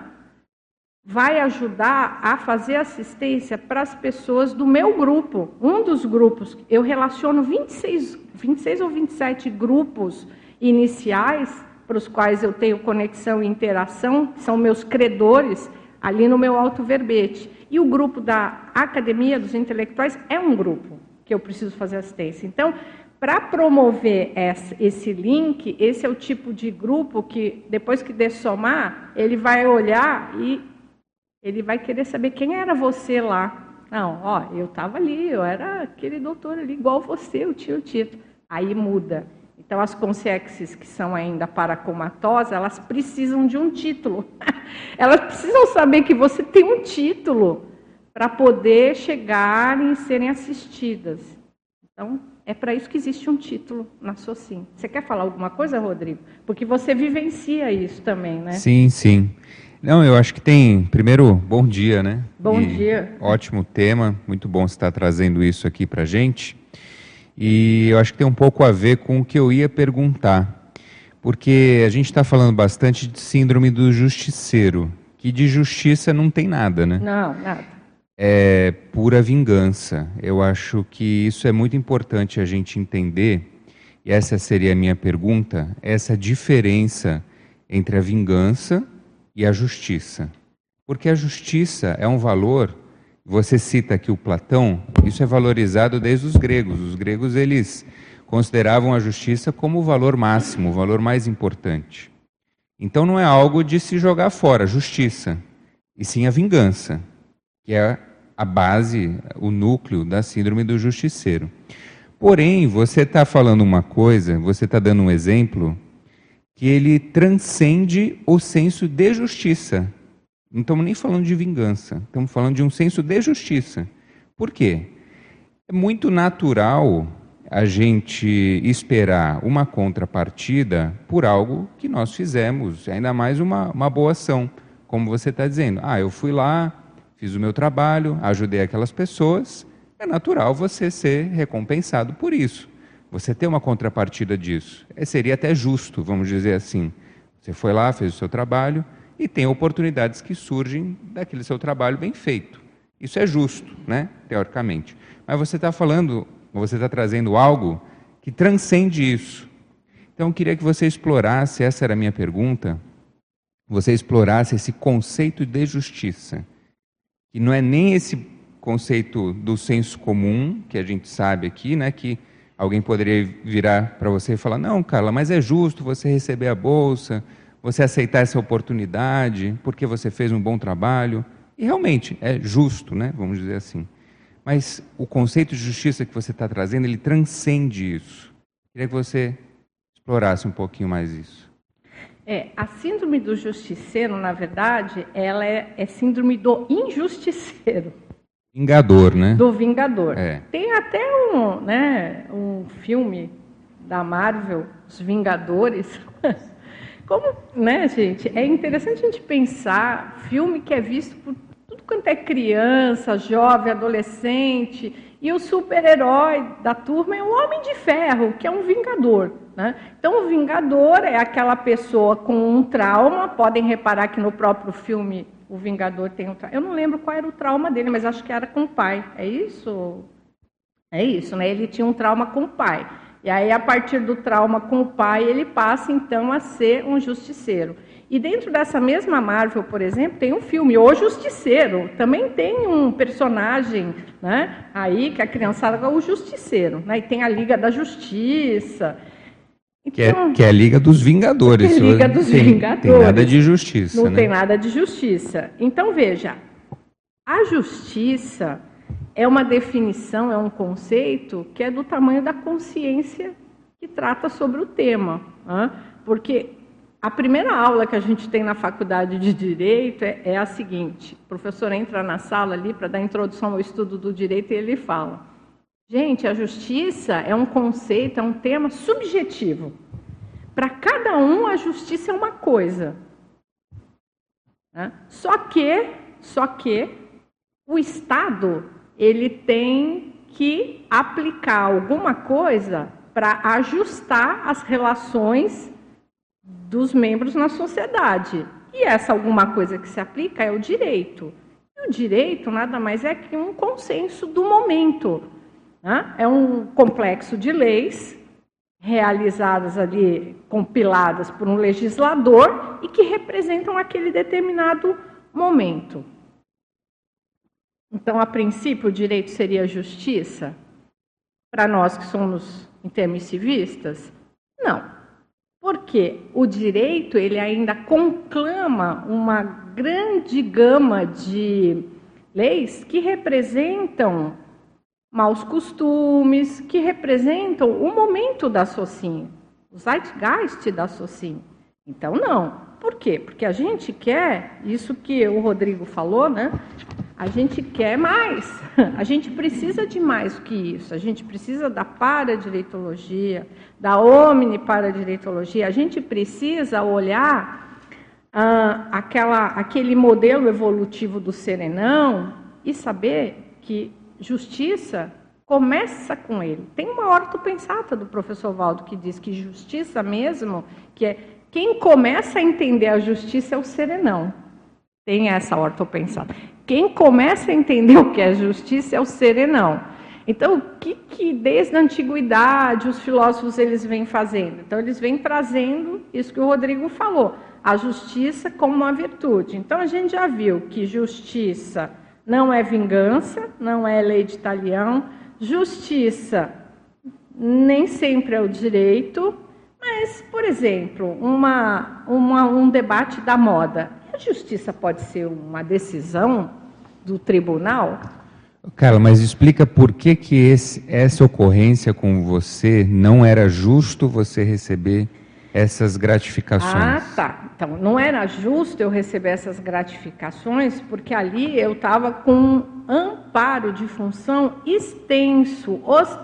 vai ajudar a fazer assistência para as pessoas do meu grupo. Um dos grupos, eu relaciono vinte e seis, vinte e seis ou vinte e sete grupos iniciais para os quais eu tenho conexão e interação, são meus credores, ali no meu auto-verbete. E o grupo da Academia dos Intelectuais é um grupo que eu preciso fazer assistência. Então, para promover esse link, esse é o tipo de grupo que, depois que dessomar, ele vai olhar e ele vai querer saber quem era você lá. Não, ó, eu estava ali, eu era aquele doutor ali, igual você, eu tinha o título. Aí muda. Então, as consciências que são ainda paracomatosas, elas precisam de um título. Elas precisam saber que você tem um título para poder chegar e serem assistidas. Então, é para isso que existe um título na SOCIM. Você quer falar alguma coisa, Rodrigo? Porque você vivencia isso também, né? Sim, sim. Não, eu acho que tem... Primeiro, bom dia, né? Bom e dia. Ótimo tema, muito bom você estar trazendo isso aqui para a gente. E eu acho que tem um pouco a ver com o que eu ia perguntar. Porque a gente está falando bastante de síndrome do justiceiro, que de justiça não tem nada, né? Não, nada. É pura vingança. Eu acho que isso é muito importante a gente entender, e essa seria a minha pergunta, essa diferença entre a vingança e a justiça. Porque a justiça é um valor, você cita aqui o Platão, isso é valorizado desde os gregos. Os gregos, eles consideravam a justiça como o valor máximo, o valor mais importante. Então não é algo de se jogar fora, justiça, e sim a vingança, que é a base, o núcleo da síndrome do justiceiro. Porém, você está falando uma coisa, você está dando um exemplo, que ele transcende o senso de justiça. Não estamos nem falando de vingança, estamos falando de um senso de justiça. Por quê? É muito natural a gente esperar uma contrapartida por algo que nós fizemos, ainda mais uma, uma boa ação, como você está dizendo. Ah, eu fui lá, fiz o meu trabalho, ajudei aquelas pessoas, é natural você ser recompensado por isso. Você ter uma contrapartida disso. É, seria até justo, vamos dizer assim. Você foi lá, fez o seu trabalho e tem oportunidades que surgem daquele seu trabalho bem feito. Isso é justo, né? Teoricamente. Mas você está falando, você está trazendo algo que transcende isso. Então, eu queria que você explorasse, essa era a minha pergunta, você explorasse esse conceito de justiça. Que não é nem esse conceito do senso comum, que a gente sabe aqui, né? Que alguém poderia virar para você e falar, não, Carla, mas é justo você receber a bolsa, você aceitar essa oportunidade, porque você fez um bom trabalho. E realmente, é justo, né? Vamos dizer assim. Mas o conceito de justiça que você está trazendo, ele transcende isso. Queria que você explorasse um pouquinho mais isso. É, a síndrome do justiceiro, na verdade, ela é, é síndrome do injusticeiro. Vingador, né? Do Vingador. É. Tem até um, né, um filme da Marvel, Os Vingadores. Como, né, gente? É interessante a gente pensar, filme que é visto por tudo quanto é criança, jovem, adolescente, e o super-herói da turma é o Homem de Ferro, que é um Vingador, né? Então, o Vingador é aquela pessoa com um trauma, podem reparar que no próprio filme o Vingador tem um trauma. Eu não lembro qual era o trauma dele, mas acho que era com o pai. É isso? É isso, né? Ele tinha um trauma com o pai. E aí, a partir do trauma com o pai, ele passa, então, a ser um justiceiro. E dentro dessa mesma Marvel, por exemplo, tem um filme, O Justiceiro. Também tem um personagem, né, aí que a criançada, o Justiceiro. Né, e tem a Liga da Justiça. Então, que, é, que é a Liga dos Vingadores. É a Liga dos tem, Vingadores. Tem nada de justiça. Não né? tem nada de justiça. Então, veja, a justiça é uma definição, é um conceito que é do tamanho da consciência que trata sobre o tema. Né? Porque a primeira aula que a gente tem na faculdade de Direito é, é a seguinte: o professor entra na sala ali para dar introdução ao estudo do direito e ele fala: gente, a justiça é um conceito, é um tema subjetivo. Para cada um, a justiça é uma coisa. Né? Só que, só que o Estado ele tem que aplicar alguma coisa para ajustar as relações dos membros na sociedade. E essa alguma coisa que se aplica é o direito. E o direito nada mais é que um consenso do momento. Né? É um complexo de leis realizadas ali, compiladas por um legislador e que representam aquele determinado momento. Então, a princípio, o direito seria justiça? Para nós que somos intermissivistas? Não. Porque o direito ele ainda conclama uma grande gama de leis que representam maus costumes, que representam o momento da sociedade, o zeitgeist da sociedade. Então, não. Por quê? Porque a gente quer, isso que o Rodrigo falou, né? A gente quer mais, a gente precisa de mais do que isso, a gente precisa da paradireitologia, da omniparadireitologia, a gente precisa olhar ah, aquela, aquele modelo evolutivo do serenão e saber que justiça começa com ele. Tem uma ortopensata do professor Valdo que diz que justiça mesmo, que é quem começa a entender a justiça é o serenão. Tem essa ortopensata. Quem começa a entender o que é justiça é o serenão. Então, o que, que desde a antiguidade os filósofos eles vêm fazendo? Então, eles vêm trazendo isso que o Rodrigo falou, a justiça como uma virtude. Então, a gente já viu que justiça não é vingança, não é lei de talião, justiça nem sempre é o direito, mas, por exemplo, uma, uma, um debate da moda. A justiça pode ser uma decisão do tribunal? Carla, mas explica por que, que esse, essa ocorrência com você não era justo você receber essas gratificações. Ah, tá. Então, não era justo eu receber essas gratificações, porque ali eu estava com um amparo de função extenso,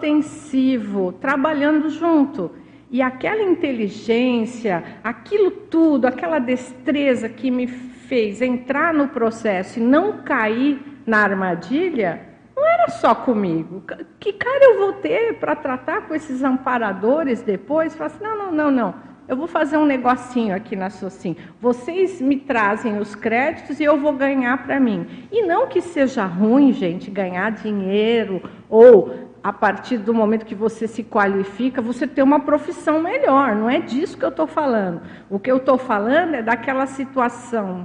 ostensivo, trabalhando junto. E aquela inteligência, aquilo tudo, aquela destreza que me fez entrar no processo e não cair na armadilha, não era só comigo. Que cara eu vou ter para tratar com esses amparadores depois? Falar assim, não, não, não, não. Eu vou fazer um negocinho aqui na Socin. Vocês me trazem os créditos e eu vou ganhar para mim. E não que seja ruim, gente, ganhar dinheiro ou a partir do momento que você se qualifica, você ter uma profissão melhor. Não é disso que eu estou falando. O que eu estou falando é daquela situação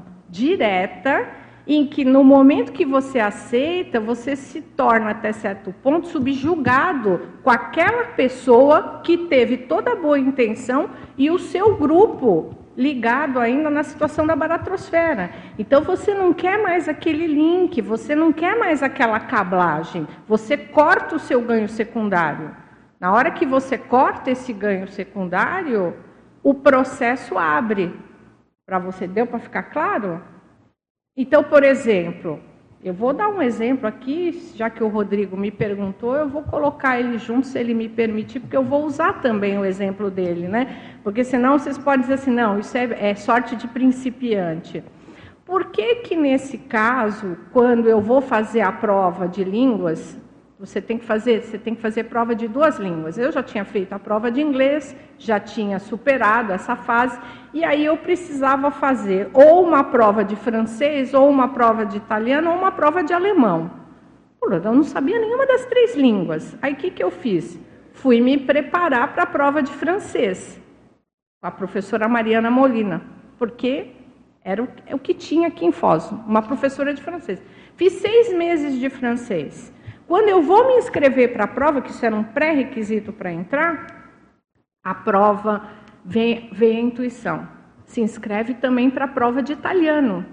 direta em que, no momento que você aceita, você se torna, até certo ponto, subjugado com aquela pessoa que teve toda a boa intenção e o seu grupo ligado ainda na situação da baratrosfera. Então, você não quer mais aquele link, você não quer mais aquela cablagem, você corta o seu ganho secundário. Na hora que você corta esse ganho secundário, o processo abre. Para você, deu para ficar claro? Então, por exemplo, eu vou dar um exemplo aqui, já que o Rodrigo me perguntou, eu vou colocar ele junto, se ele me permitir, porque eu vou usar também o exemplo dele, né? Porque senão vocês podem dizer assim, não, isso é, é sorte de principiante. Por que que nesse caso, quando eu vou fazer a prova de línguas, você tem que fazer, você tem que fazer prova de duas línguas. Eu já tinha feito a prova de inglês, já tinha superado essa fase, e aí eu precisava fazer ou uma prova de francês, ou uma prova de italiano, ou uma prova de alemão. Pô, eu não sabia nenhuma das três línguas. Aí o que que eu fiz? fui me preparar para a prova de francês, com a professora Mariana Molina, porque era o, o que tinha aqui em Foz, uma professora de francês. Fiz seis meses de francês. Quando eu vou me inscrever para a prova, que isso era um pré-requisito para entrar, a prova vem, vem a intuição. Se inscreve também para a prova de italiano.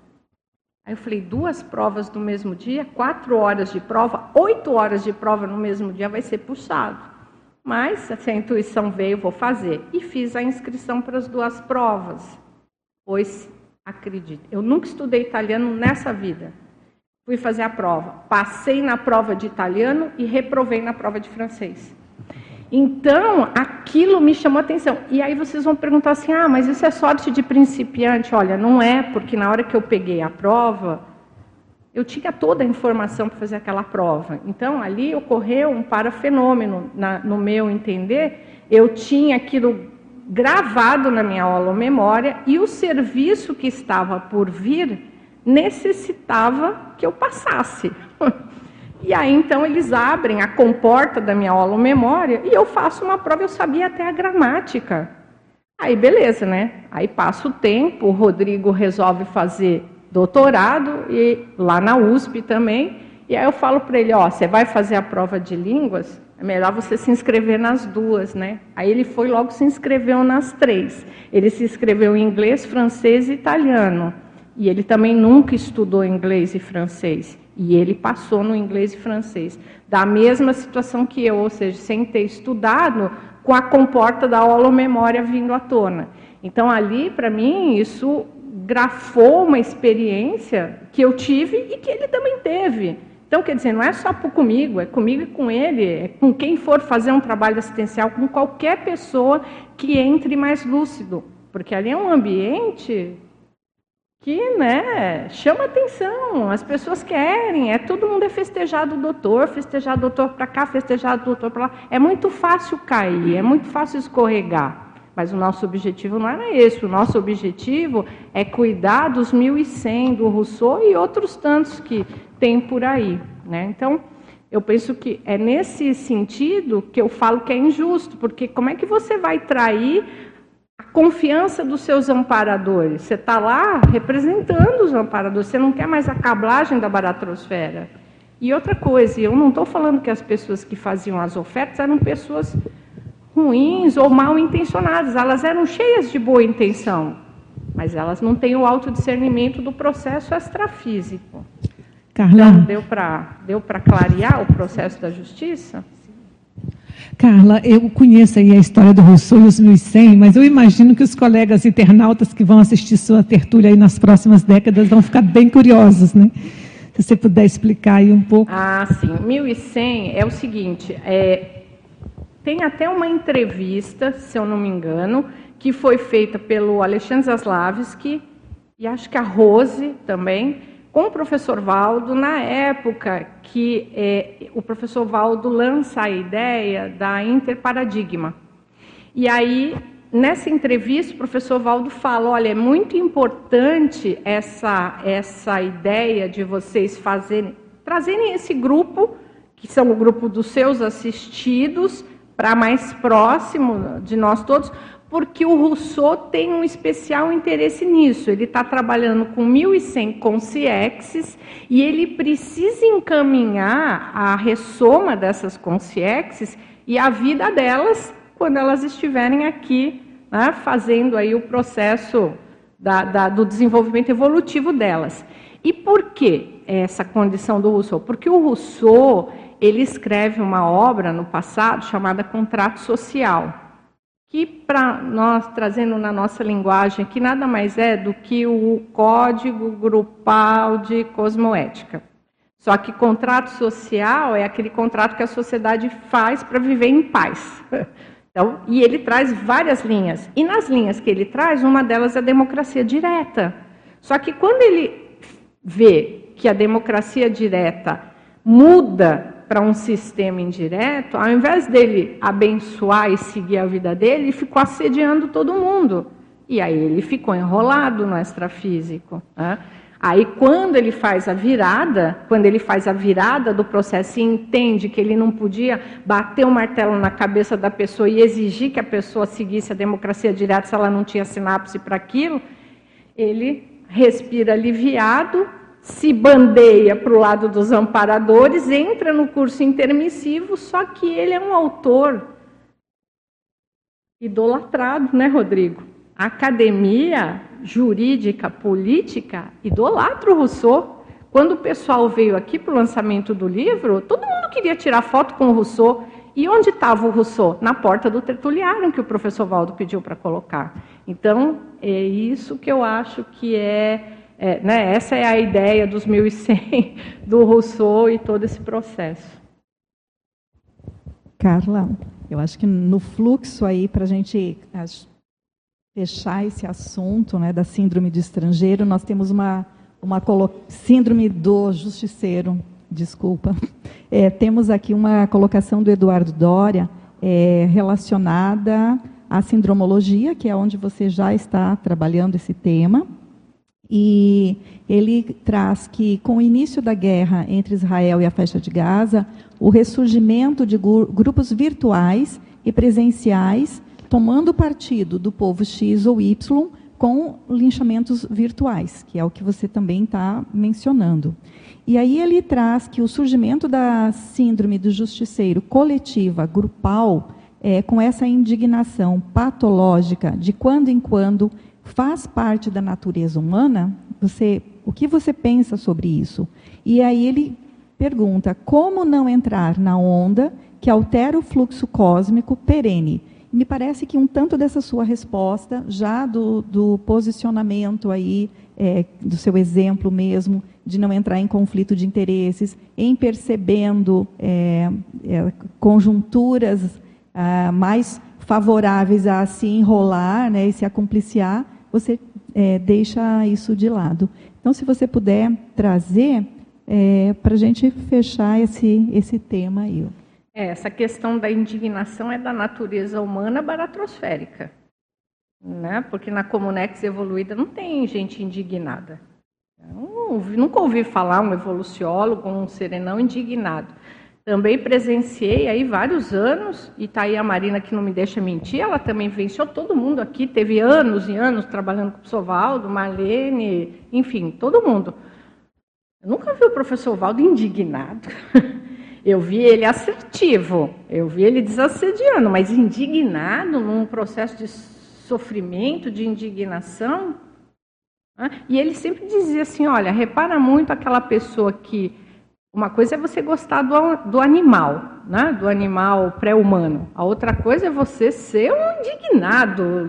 Aí eu falei, duas provas no mesmo dia, quatro horas de prova, oito horas de prova no mesmo dia, vai ser puxado. Mas, se a intuição veio, vou fazer. E fiz a inscrição para as duas provas. Pois, acredite, eu nunca estudei italiano nessa vida. Fui fazer a prova. Passei na prova de italiano e reprovei na prova de francês. Então, aquilo me chamou a atenção. E aí vocês vão perguntar assim, ah, mas isso é sorte de principiante? Olha, não é, porque na hora que eu peguei a prova, eu tinha toda a informação para fazer aquela prova. Então, ali ocorreu um parafenômeno, na, no meu entender. Eu tinha aquilo gravado na minha holomemória e o serviço que estava por vir necessitava que eu passasse. E aí, então, eles abrem a comporta da minha holomemória e eu faço uma prova, eu sabia até a gramática. Aí, beleza, né? Aí passa o tempo, o Rodrigo resolve fazer doutorado, e lá na U S P também, e aí eu falo para ele, ó, você vai fazer a prova de línguas? É melhor você se inscrever nas duas, né? Aí ele foi logo se inscreveu nas três. Ele se inscreveu em inglês, francês e italiano. E ele também nunca estudou inglês e francês. E ele passou no inglês e francês. Da mesma situação que eu, ou seja, sem ter estudado, com a comporta da holomemória vindo à tona. Então, ali, para mim, isso grafou uma experiência que eu tive e que ele também teve. Então, quer dizer, não é só comigo, é comigo e com ele, é com quem for fazer um trabalho assistencial, com qualquer pessoa que entre mais lúcido. Porque ali é um ambiente que, né, chama atenção, as pessoas querem, é todo mundo é festejar do doutor, festejar do doutor para cá, festejar do doutor para lá. É muito fácil cair, é muito fácil escorregar, mas o nosso objetivo não era esse, o nosso objetivo é cuidar dos mil e cem, do Rousseau e outros tantos que tem por aí, né? Então, eu penso que é nesse sentido que eu falo que é injusto, porque como é que você vai trair a confiança dos seus amparadores? Você está lá representando os amparadores, você não quer mais a cablagem da baratrosfera. E outra coisa, eu não estou falando que as pessoas que faziam as ofertas eram pessoas ruins ou mal intencionadas, elas eram cheias de boa intenção, mas elas não têm o autodiscernimento do processo extrafísico. Carla, então, deu para deu para clarear o processo da justiça? Carla, eu conheço aí a história do Rousseau e os mil e cem, mas eu imagino que os colegas internautas que vão assistir sua tertúlia aí nas próximas décadas vão ficar bem curiosos, né? Se você puder explicar aí um pouco. Ah, sim. mil e cem é o seguinte, é, tem até uma entrevista, se eu não me engano, que foi feita pelo Alexandre Zaslavski, e acho que a Rose também, com o professor Valdo, na época que é, o professor Valdo lança a ideia da interparadigma. E aí, nessa entrevista, o professor Valdo fala, olha, é muito importante essa, essa ideia de vocês fazerem, trazerem esse grupo, que são o grupo dos seus assistidos, para mais próximo de nós todos, porque o Rousseau tem um especial interesse nisso. Ele está trabalhando com mil e cem consciexes e ele precisa encaminhar a ressoma dessas consciexes e a vida delas quando elas estiverem aqui, né, fazendo aí o processo da, da, do desenvolvimento evolutivo delas. E por que essa condição do Rousseau? Porque o Rousseau ele escreve uma obra no passado chamada Contrato Social, que, para nós, trazendo na nossa linguagem, que nada mais é do que o código grupal de cosmoética. Só que contrato social é aquele contrato que a sociedade faz para viver em paz. Então, e ele traz várias linhas. E nas linhas que ele traz, uma delas é a democracia direta. Só que quando ele vê que a democracia direta muda para um sistema indireto, ao invés dele abençoar e seguir a vida dele, ele ficou assediando todo mundo. E aí ele ficou enrolado no extrafísico, né? Aí, quando ele faz a virada, quando ele faz a virada do processo e entende que ele não podia bater o martelo na cabeça da pessoa e exigir que a pessoa seguisse a democracia direta se ela não tinha sinapse para aquilo, ele respira aliviado, se bandeia para o lado dos amparadores, entra no curso intermissivo, só que ele é um autor idolatrado, né, Rodrigo? A academia jurídica, política, idolatra o Rousseau. Quando o pessoal veio aqui para o lançamento do livro, todo mundo queria tirar foto com o Rousseau. E onde estava o Rousseau? Na porta do Tertuliário, que o professor Valdo pediu para colocar. Então, é isso que eu acho que é, é né, essa é a ideia dos mil e cem do Rousseau e todo esse processo. Carla, eu acho que no fluxo aí, para a gente fechar esse assunto, né, da síndrome do estrangeiro, nós temos uma, uma síndrome do justiceiro, desculpa. É, temos aqui uma colocação do Eduardo Doria é, relacionada à sindromologia, que é onde você já está trabalhando esse tema. E ele traz que, com o início da guerra entre Israel e a faixa de Gaza, o ressurgimento de grupos virtuais e presenciais tomando partido do povo X ou Y com linchamentos virtuais, que é o que você também está mencionando. E aí ele traz que o surgimento da síndrome do justiceiro coletiva, grupal, é, com essa indignação patológica de quando em quando faz parte da natureza humana. Você, o que você pensa sobre isso? E aí ele pergunta, como não entrar na onda que altera o fluxo cósmico perene? Me parece que um tanto dessa sua resposta, já do, do posicionamento aí, é, do seu exemplo mesmo, de não entrar em conflito de interesses, em percebendo é, é, conjunturas ah, mais favoráveis a se enrolar, né, e se acompliciar, você é, deixa isso de lado. Então, se você puder trazer, é, para a gente fechar esse, esse tema aí. É, essa questão da indignação é da natureza humana baratrosférica, né? Porque na Comunex evoluída não tem gente indignada. Eu nunca ouvi falar um evoluciólogo, um serenão indignado. Também presenciei aí vários anos, e está aí a Marina que não me deixa mentir, ela também venceu todo mundo aqui, teve anos e anos trabalhando com o professor Valdo, Marlene, enfim, todo mundo. Eu nunca vi o professor Valdo indignado. Eu vi ele assertivo, eu vi ele desassediando, mas indignado num processo de sofrimento, de indignação. Né? E ele sempre dizia assim, olha, repara muito aquela pessoa que... Uma coisa é você gostar do, do animal, né? Do animal pré-humano. A outra coisa é você ser um indignado,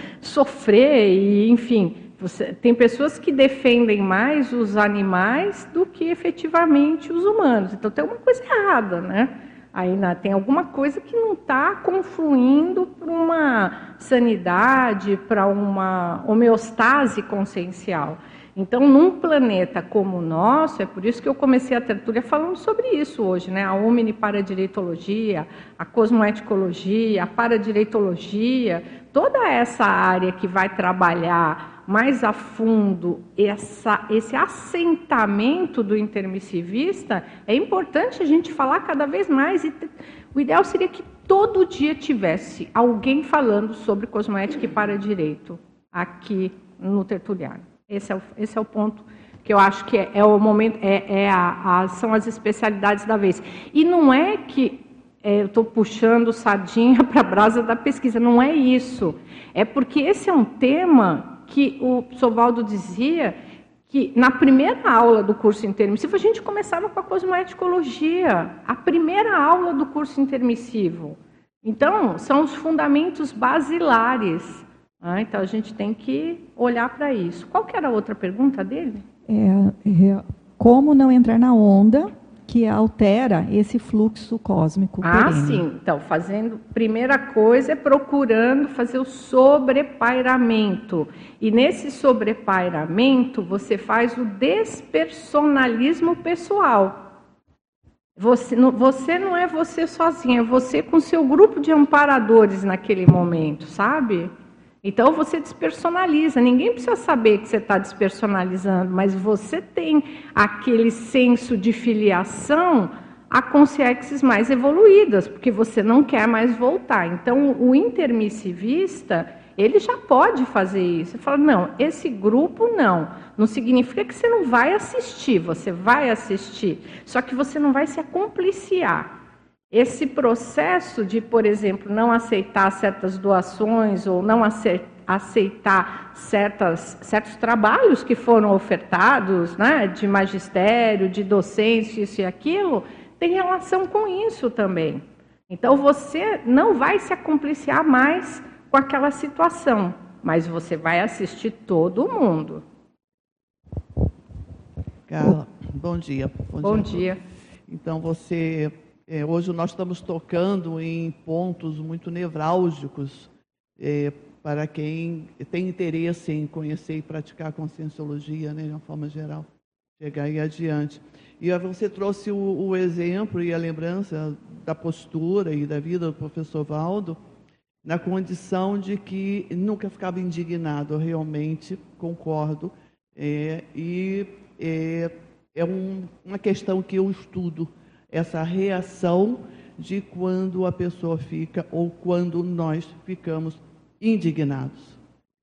sofrer, e, enfim... Você, tem pessoas que defendem mais os animais do que efetivamente os humanos. Então tem uma coisa errada, né? Aí na, tem alguma coisa que não está confluindo para uma sanidade, para uma homeostase consciencial. Então, num planeta como o nosso, é por isso que eu comecei a tertúlia falando sobre isso hoje, né? A omniparadireitologia, a cosmoeticologia, a paradireitologia, toda essa área que vai trabalhar mais a fundo essa, esse assentamento do intermissivista, é importante a gente falar cada vez mais. E o ideal seria que todo dia tivesse alguém falando sobre cosmoética e paradireito aqui no tertuliário. Esse é o, esse é o ponto que eu acho que é, é o momento, é, é a, a, são as especialidades da vez. E não é que é, eu estou puxando sardinha para a brasa da pesquisa, não é isso. É porque esse é um tema que o professor Valdo dizia que na primeira aula do curso intermissivo a gente começava com a cosmoeticologia, a primeira aula do curso intermissivo. Então, são os fundamentos basilares. Ah, então, a gente tem que olhar para isso. Qual que era a outra pergunta dele? É, é, como não entrar na onda que altera esse fluxo cósmico Ah, perene? sim. Então, fazendo... Primeira coisa é procurando fazer o sobrepairamento. E nesse sobrepairamento, você faz o despersonalismo pessoal. Você não, você não é você sozinho, é você com seu grupo de amparadores naquele momento, sabe? Então, você despersonaliza. Ninguém precisa saber que você está despersonalizando, mas você tem aquele senso de filiação a consciências mais evoluídas, porque você não quer mais voltar. Então, o intermissivista, ele já pode fazer isso. Ele fala, não, esse grupo não. Não significa que você não vai assistir, você vai assistir. Só que você não vai se acompliciar. Esse processo de, por exemplo, não aceitar certas doações ou não aceitar certas, certos trabalhos que foram ofertados, né, de magistério, de docência, isso e aquilo, tem relação com isso também. Então, você não vai se acompliciar mais com aquela situação, mas você vai assistir todo mundo. Carla, bom dia. Bom, bom dia. dia. Então, você... É, hoje nós estamos tocando em pontos muito nevrálgicos é, para quem tem interesse em conhecer e praticar a conscienciologia, né, de uma forma geral, chegar aí adiante. E você trouxe o, o exemplo e a lembrança da postura e da vida do professor Valdo, na condição de que nunca ficava indignado, eu realmente concordo, é, e é, é um, uma questão que eu estudo, essa reação de quando a pessoa fica ou quando nós ficamos indignados.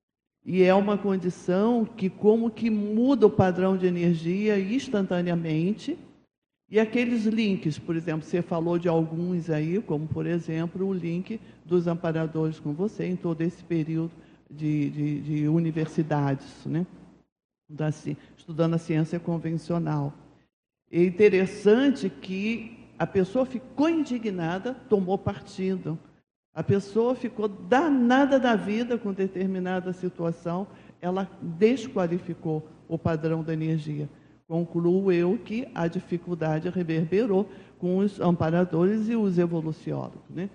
E é uma condição que como que muda o padrão de energia instantaneamente. E aqueles links, por exemplo, você falou de alguns aí, como por exemplo o link dos amparadores com você em todo esse período de, de, de universidades, né? Da, estudando a ciência convencional. É interessante que a pessoa ficou indignada, tomou partido. A pessoa ficou danada da vida com determinada situação, ela desqualificou o padrão da energia. Concluo eu que a dificuldade reverberou com os amparadores e os evoluciólogos, né?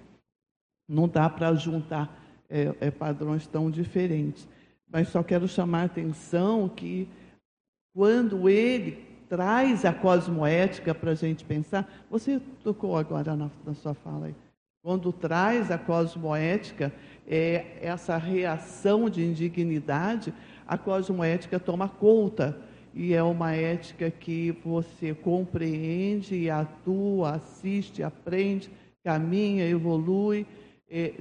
Não dá para juntar é, é, padrões tão diferentes. Mas só quero chamar a atenção que quando ele traz a cosmoética para a gente pensar, você tocou agora na, na sua fala aí, quando traz a cosmoética, é, essa reação de indignidade, a cosmoética toma conta, e é uma ética que você compreende, e atua, assiste, aprende, caminha, evolui, é,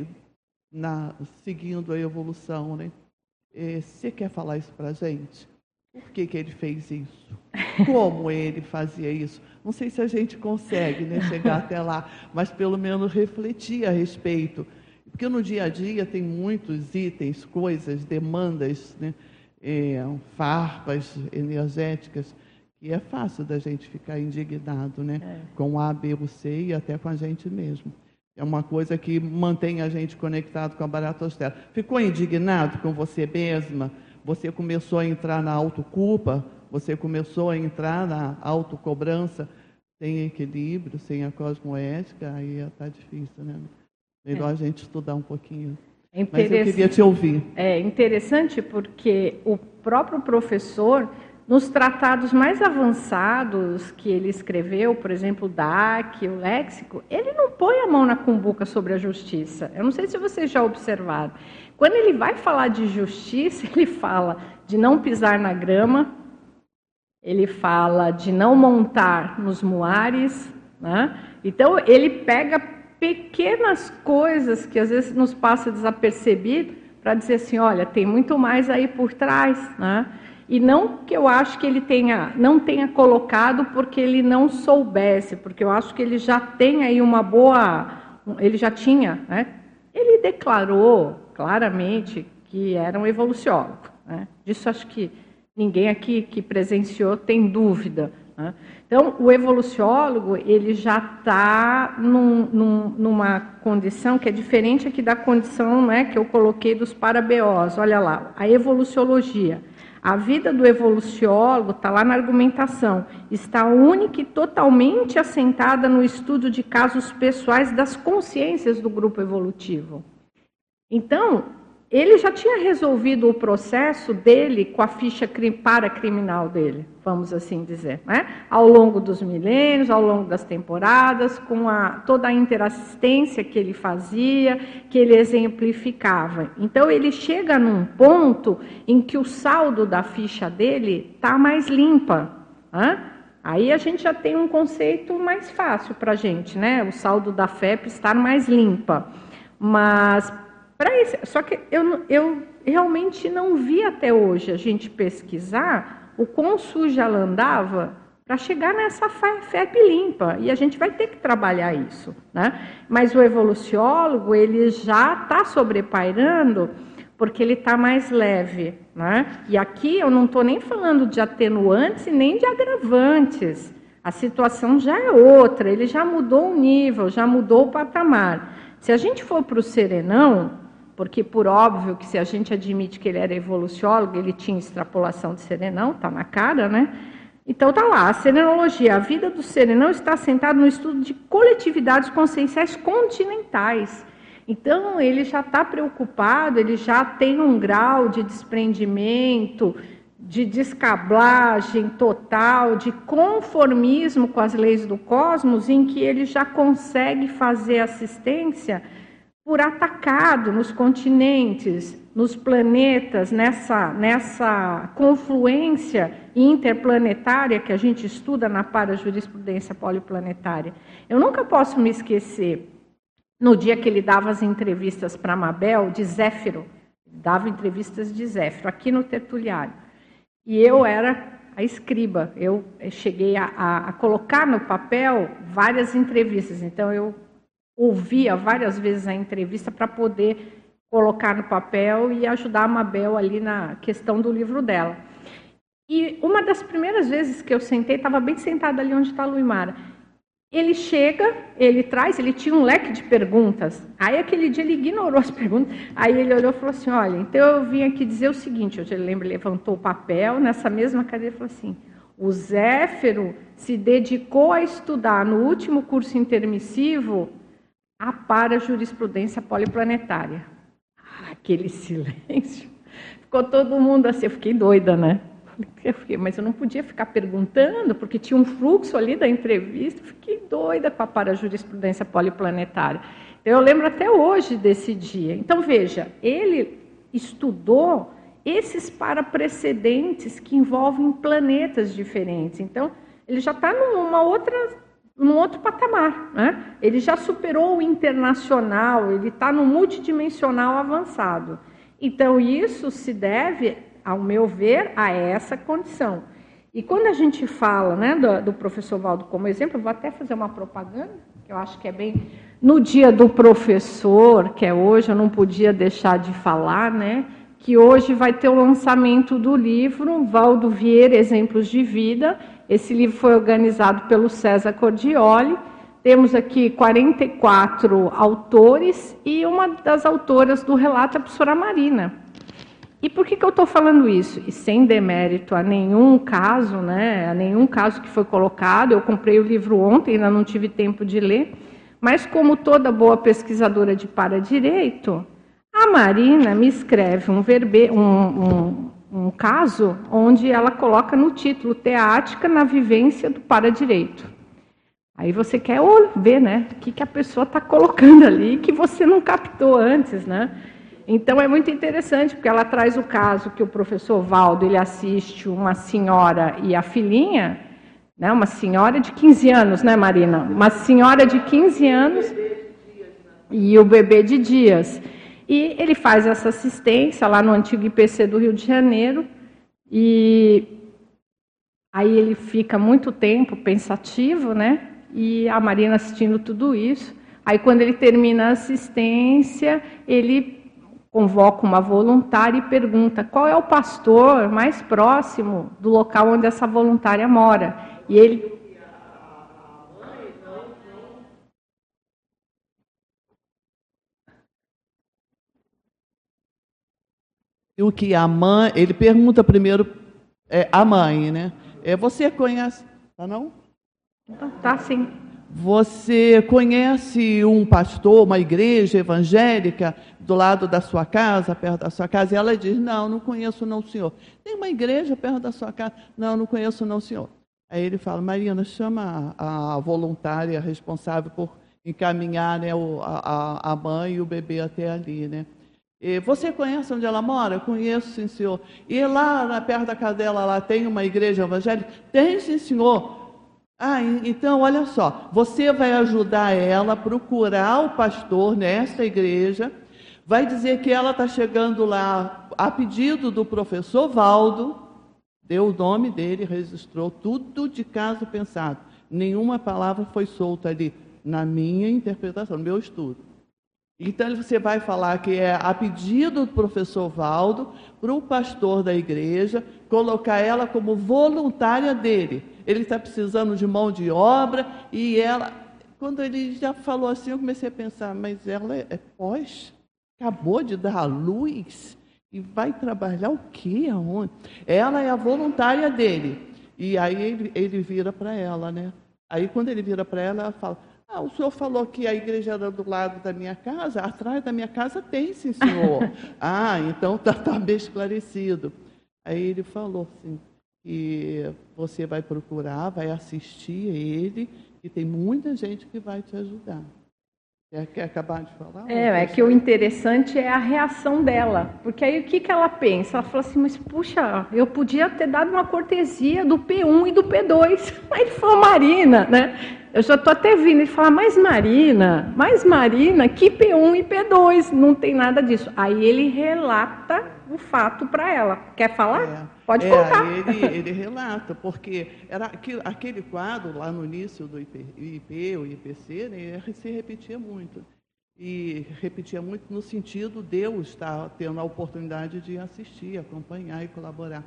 na, seguindo a evolução, né? É, você quer falar isso para a gente? Por que que ele fez isso? Como ele fazia isso? Não sei se a gente consegue, né, chegar até lá, mas pelo menos refletir a respeito. Porque no dia a dia tem muitos itens, coisas, demandas, né, é, farpas energéticas, que é fácil da gente ficar indignado, né, é. com A, B ou C e até com a gente mesmo. É uma coisa que mantém a gente conectado com a baratosfera. Ficou indignado com você mesma? Você começou a entrar na autoculpa, você começou a entrar na autocobrança, sem equilíbrio, sem a cosmoética, aí está difícil, né? Melhor é. a gente estudar um pouquinho. É Mas eu queria te ouvir. É interessante porque o próprio professor, nos tratados mais avançados que ele escreveu, por exemplo, o D A C, o léxico, ele não põe a mão na cumbuca sobre a justiça. Eu não sei se vocês já observaram. Quando ele vai falar de justiça, ele fala de não pisar na grama, ele fala de não montar nos muares, né? Então, ele pega pequenas coisas que às vezes nos passa desapercebido para dizer assim, olha, tem muito mais aí por trás, né? E não que eu acho que ele tenha, não tenha colocado porque ele não soubesse, porque eu acho que ele já tem aí uma boa, ele já tinha, né? Ele declarou claramente que era um evoluciólogo, né? Disso acho que ninguém aqui que presenciou tem dúvida, né? Então, o evoluciólogo, ele já está num, num, numa condição que é diferente aqui da condição, né, que eu coloquei dos para-B Os. Olha lá, a evoluciologia. A vida do evoluciólogo, está lá na argumentação, está única e totalmente assentada no estudo de casos pessoais das consciências do grupo evolutivo. Então, ele já tinha resolvido o processo dele com a ficha paracriminal dele, vamos assim dizer, né? Ao longo dos milênios, ao longo das temporadas, com a, toda a interassistência que ele fazia, que ele exemplificava. Então, ele chega num ponto em que o saldo da ficha dele está mais limpa. Né? Aí a gente já tem um conceito mais fácil para a gente, né? O saldo da F E P estar mais limpa. Mas... Esse, só que eu, eu realmente não vi até hoje a gente pesquisar o quão suja ela andava para chegar nessa F E P limpa. E a gente vai ter que trabalhar isso. Né? Mas o evoluciólogo ele já está sobrepairando porque ele está mais leve. Né? E aqui eu não estou nem falando de atenuantes e nem de agravantes. A situação já é outra, ele já mudou o nível, já mudou o patamar. Se a gente for para o serenão, porque, por óbvio, que se a gente admite que ele era evoluciólogo, ele tinha extrapolação de serenão, está na cara, né? Então, está lá, a serenologia, a vida do serenão está assentada no estudo de coletividades conscienciais continentais. Então, ele já está preocupado, ele já tem um grau de desprendimento, de descablagem total, de conformismo com as leis do cosmos, em que ele já consegue fazer assistência por atacado nos continentes, nos planetas, nessa, nessa confluência interplanetária que a gente estuda na parajurisprudência poliplanetária. Eu nunca posso me esquecer, no dia que ele dava as entrevistas para Mabel, de Zéfiro, dava entrevistas de Zéfiro, aqui no Tertuliário. E eu era a escriba, eu cheguei a, a, a colocar no papel várias entrevistas, então eu ouvia várias vezes a entrevista para poder colocar no papel e ajudar a Mabel ali na questão do livro dela. E uma das primeiras vezes que eu sentei, estava bem sentada ali onde está a Luimara. Ele chega, ele traz, ele tinha um leque de perguntas. Aí aquele dia ele ignorou as perguntas. Aí ele olhou e falou assim, olha, então eu vim aqui dizer o seguinte, hoje ele lembra, levantou o papel nessa mesma cadeira e falou assim, o Zéfiro se dedicou a estudar no último curso intermissivo a parajurisprudência poliplanetária. Aquele silêncio. Ficou todo mundo assim, eu fiquei doida, né? Eu fiquei, mas eu não podia ficar perguntando, porque tinha um fluxo ali da entrevista, eu fiquei doida com a parajurisprudência poliplanetária. Eu lembro até hoje desse dia. Então, veja, ele estudou esses paraprecedentes que envolvem planetas diferentes. Então, ele já está numa outra, num outro patamar. Né? Ele já superou o internacional, ele está no multidimensional avançado. Então, isso se deve, ao meu ver, a essa condição. E quando a gente fala, né, do, do professor Valdo como exemplo, eu vou até fazer uma propaganda, que eu acho que é bem... No dia do professor, que é hoje, eu não podia deixar de falar, né, que hoje vai ter o lançamento do livro Valdo Vieira, Exemplos de Vida. Esse livro foi organizado pelo César Cordioli. Temos aqui quarenta e quatro autores e uma das autoras do relato é a professora Marina. E por que que eu estou falando isso? E sem demérito a nenhum caso, né, a nenhum caso que foi colocado. Eu comprei o livro ontem, ainda não tive tempo de ler. Mas, como toda boa pesquisadora de paradireito, a Marina me escreve um, verbe, um, um, um caso onde ela coloca no título Teática na vivência do paradireito. Aí você quer ver, né, o que, que a pessoa está colocando ali que você não captou antes, né? Então, é muito interessante, porque ela traz o caso que o professor Valdo ele assiste uma senhora e a filhinha, né, uma senhora de quinze anos, né, Marina? Uma senhora de quinze anos e o bebê de dias. E ele faz essa assistência lá no antigo I P C do Rio de Janeiro, e aí ele fica muito tempo pensativo, né? E a Marina assistindo tudo isso. Aí, quando ele termina a assistência, ele convoca uma voluntária e pergunta qual é o pastor mais próximo do local onde essa voluntária mora. E ele... O que a mãe, ele pergunta primeiro é, a mãe, né? É, você conhece? Tá não? Tá sim. você conhece um pastor, uma igreja evangélica do lado da sua casa, perto da sua casa? E ela diz, não, não conheço não, senhor. Tem uma igreja perto da sua casa? Não, não conheço não, senhor. Aí ele fala, Marina, chama a, a voluntária responsável por encaminhar, né, o, a, a mãe e o bebê até ali, né? E você conhece onde ela mora? Conheço, sim, senhor. E lá, na, perto da casa dela, lá tem uma igreja evangélica? Tem, sim, senhor. Ah, então, olha só, você vai ajudar ela a procurar o pastor nessa igreja, vai dizer que ela está chegando lá a pedido do professor Valdo, deu o nome dele, registrou tudo de caso pensado. Nenhuma palavra foi solta ali, na minha interpretação, no meu estudo. Então, você vai falar que é a pedido do professor Valdo para o pastor da igreja colocar ela como voluntária dele. Ele está precisando de mão de obra e ela... Quando ele já falou assim, eu comecei a pensar, mas ela é pós? Acabou de dar à luz e vai trabalhar o quê? Aonde? Ela é a voluntária dele. E aí ele, ele vira para ela, né? Aí quando ele vira para ela, ela fala... Ah, o senhor falou que a igreja era do lado da minha casa, atrás da minha casa tem, sim, senhor. Ah, então está tá bem esclarecido. Aí ele falou assim, que você vai procurar, vai assistir a ele, e tem muita gente que vai te ajudar. Quer, quer acabar de falar? É, é que o interessante é a reação dela, porque aí o que, que ela pensa? Ela fala assim, mas puxa, eu podia ter dado uma cortesia do P um e do P dois. Aí ele falou, Marina, né? Eu já estou até vindo, ele fala, mas Marina, mas Marina, que P um e P dois, não tem nada disso. Aí ele relata o fato para ela. Quer falar? É, Pode é, contar. Ele, ele relata, porque era aquele, aquele quadro lá no início do I P, I P o I P C, né, se repetia muito. E repetia muito no sentido de eu estar tendo a oportunidade de assistir, acompanhar e colaborar.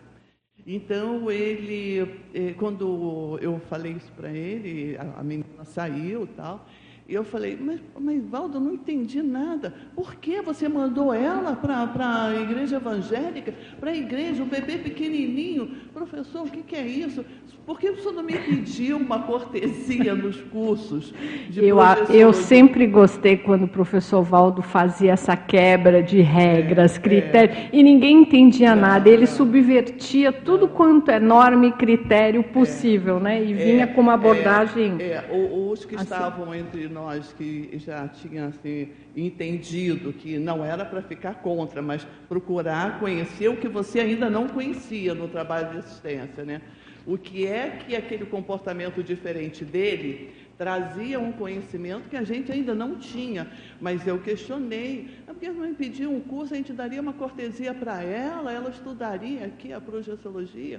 Então, ele, quando eu falei isso para ele, a menina saiu e tal, e eu falei, mas, mas Valdo, eu não entendi nada. Por que você mandou ela para a igreja evangélica, para a igreja, um bebê pequenininho? Professor, o que, que é isso? Por que o senhor não me pediu uma cortesia nos cursos de eu, eu sempre gostei quando o professor Valdo fazia essa quebra de regras, é, critérios, é. E ninguém entendia não, nada. Ele não. subvertia tudo quanto é norma e critério possível, é, né? E vinha é, com uma abordagem... É, é, os que assim. estavam entre nós, que já tinham assim, entendido que não era para ficar contra, mas procurar conhecer o que você ainda não conhecia no trabalho de assistência, né? O que é que aquele comportamento diferente dele trazia um conhecimento que a gente ainda não tinha, mas eu questionei, ah, porque não pediu um curso, a gente daria uma cortesia para ela, ela estudaria aqui a projeciologia.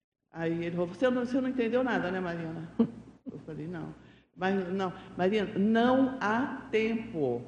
Aí ele falou, você não, você não entendeu nada, né, Marina? Eu falei, não. Mas não, Marina, não há tempo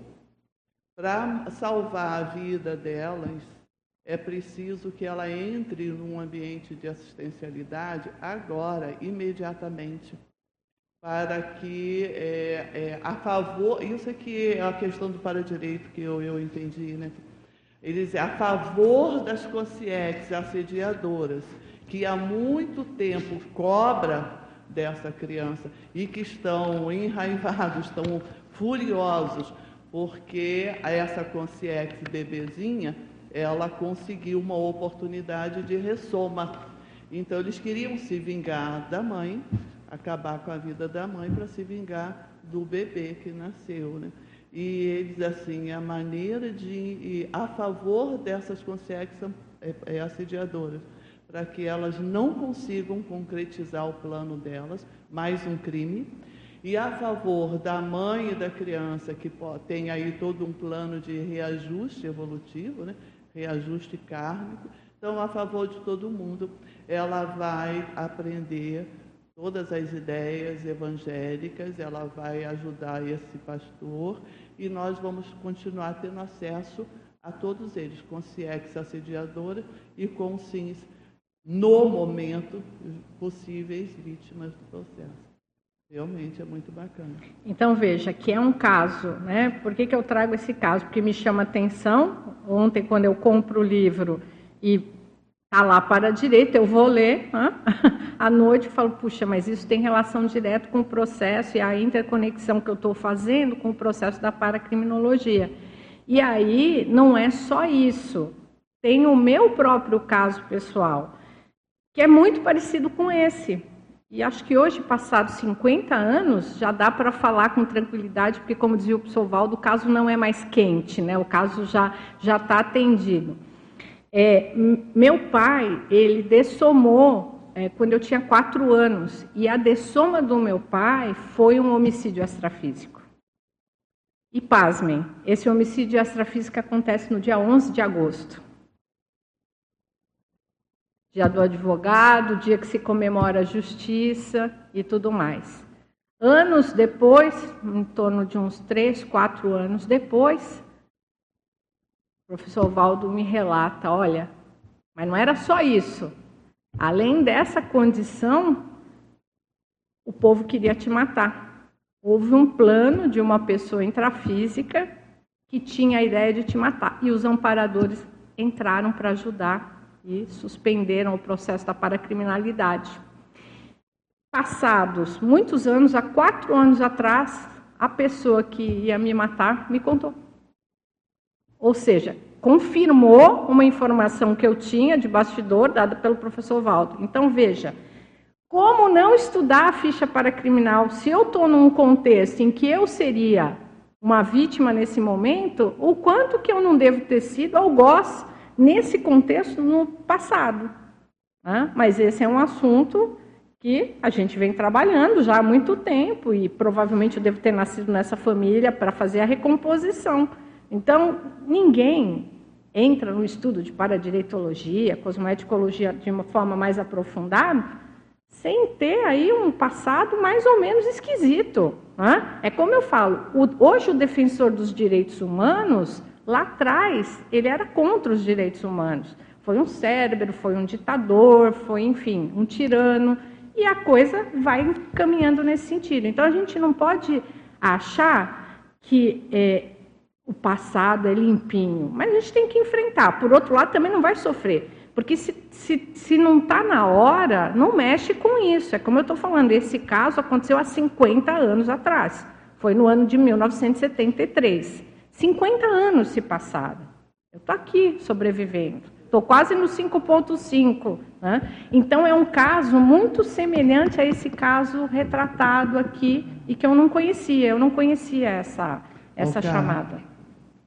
para salvar a vida delas. É preciso que ela entre num ambiente de assistencialidade agora, imediatamente, para que, é, é, a favor, isso aqui é a questão do paradireito que eu, eu entendi, né? Eles, a favor das consciências assediadoras, que há muito tempo cobra dessa criança e que estão enraivados, estão furiosos, porque essa consciência bebezinha, ela conseguiu uma oportunidade de ressoma. Então, eles queriam se vingar da mãe, acabar com a vida da mãe para se vingar do bebê que nasceu, né? E eles, assim, a maneira de ir a favor dessas consciências é, é assediadoras, para que elas não consigam concretizar o plano delas, mais um crime, e a favor da mãe e da criança, que tem aí todo um plano de reajuste evolutivo, né? Reajuste kármico. Então, a favor de todo mundo, ela vai aprender todas as ideias evangélicas, ela vai ajudar esse pastor e nós vamos continuar tendo acesso a todos eles, com C I E X assediadora e com S I N S, no momento, possíveis vítimas do processo. Realmente é muito bacana. Então, veja, que é um caso, né? Por que que eu trago esse caso? Porque me chama atenção. Ontem, quando eu compro o livro e Está lá para a direita, eu vou ler hein? à noite e falo, puxa, mas isso tem relação direta com o processo e a interconexão que eu estou fazendo com o processo da paracriminologia. E aí, não é só isso. Tem o meu próprio caso pessoal, que é muito parecido com esse. E acho que hoje, passados cinquenta anos, já dá para falar com tranquilidade, porque, como dizia o professor Valdo, o caso não é mais quente, né? O caso já já está atendido. É, meu pai, ele dessomou é, quando eu tinha quatro anos, e a dessoma do meu pai foi um homicídio extrafísico. E pasmem, esse homicídio extrafísico acontece no dia onze de agosto. Dia do advogado, dia que se comemora a justiça e tudo mais. Anos depois, em torno de uns três, quatro anos depois, o professor Valdo me relata, olha, mas não era só isso. Além dessa condição, o povo queria te matar. Houve um plano de uma pessoa intrafísica que tinha a ideia de te matar. E os amparadores entraram para ajudar e suspenderam o processo da paracriminalidade. Passados muitos anos, há quatro anos atrás, a pessoa que ia me matar me contou. Ou seja, confirmou uma informação que eu tinha de bastidor, dada pelo professor Valdo. Então, veja, como não estudar a ficha paracriminal se eu estou num contexto em que eu seria uma vítima nesse momento, o quanto que eu não devo ter sido algoz nesse contexto no passado. Né? Mas esse é um assunto que a gente vem trabalhando já há muito tempo e provavelmente eu devo ter nascido nessa família para fazer a recomposição. Então, ninguém entra no estudo de paradireitologia, cosmeticologia de uma forma mais aprofundada, sem ter aí um passado mais ou menos esquisito. Né? É como eu falo, o, hoje o defensor dos direitos humanos, lá atrás, ele era contra os direitos humanos. Foi um cérebro, foi um ditador, foi, enfim, um tirano, e a coisa vai caminhando nesse sentido. Então, a gente não pode achar que é, o passado é limpinho, mas a gente tem que enfrentar. Por outro lado, também não vai sofrer, porque se, se, se não está na hora, não mexe com isso. É como eu estou falando, esse caso aconteceu há cinquenta anos atrás, foi no ano de mil novecentos e setenta e três. cinquenta anos se passaram, eu estou aqui sobrevivendo, estou quase no cinco ponto cinco. Né? Então, é um caso muito semelhante a esse caso retratado aqui e que eu não conhecia, eu não conhecia essa, essa okay. chamada.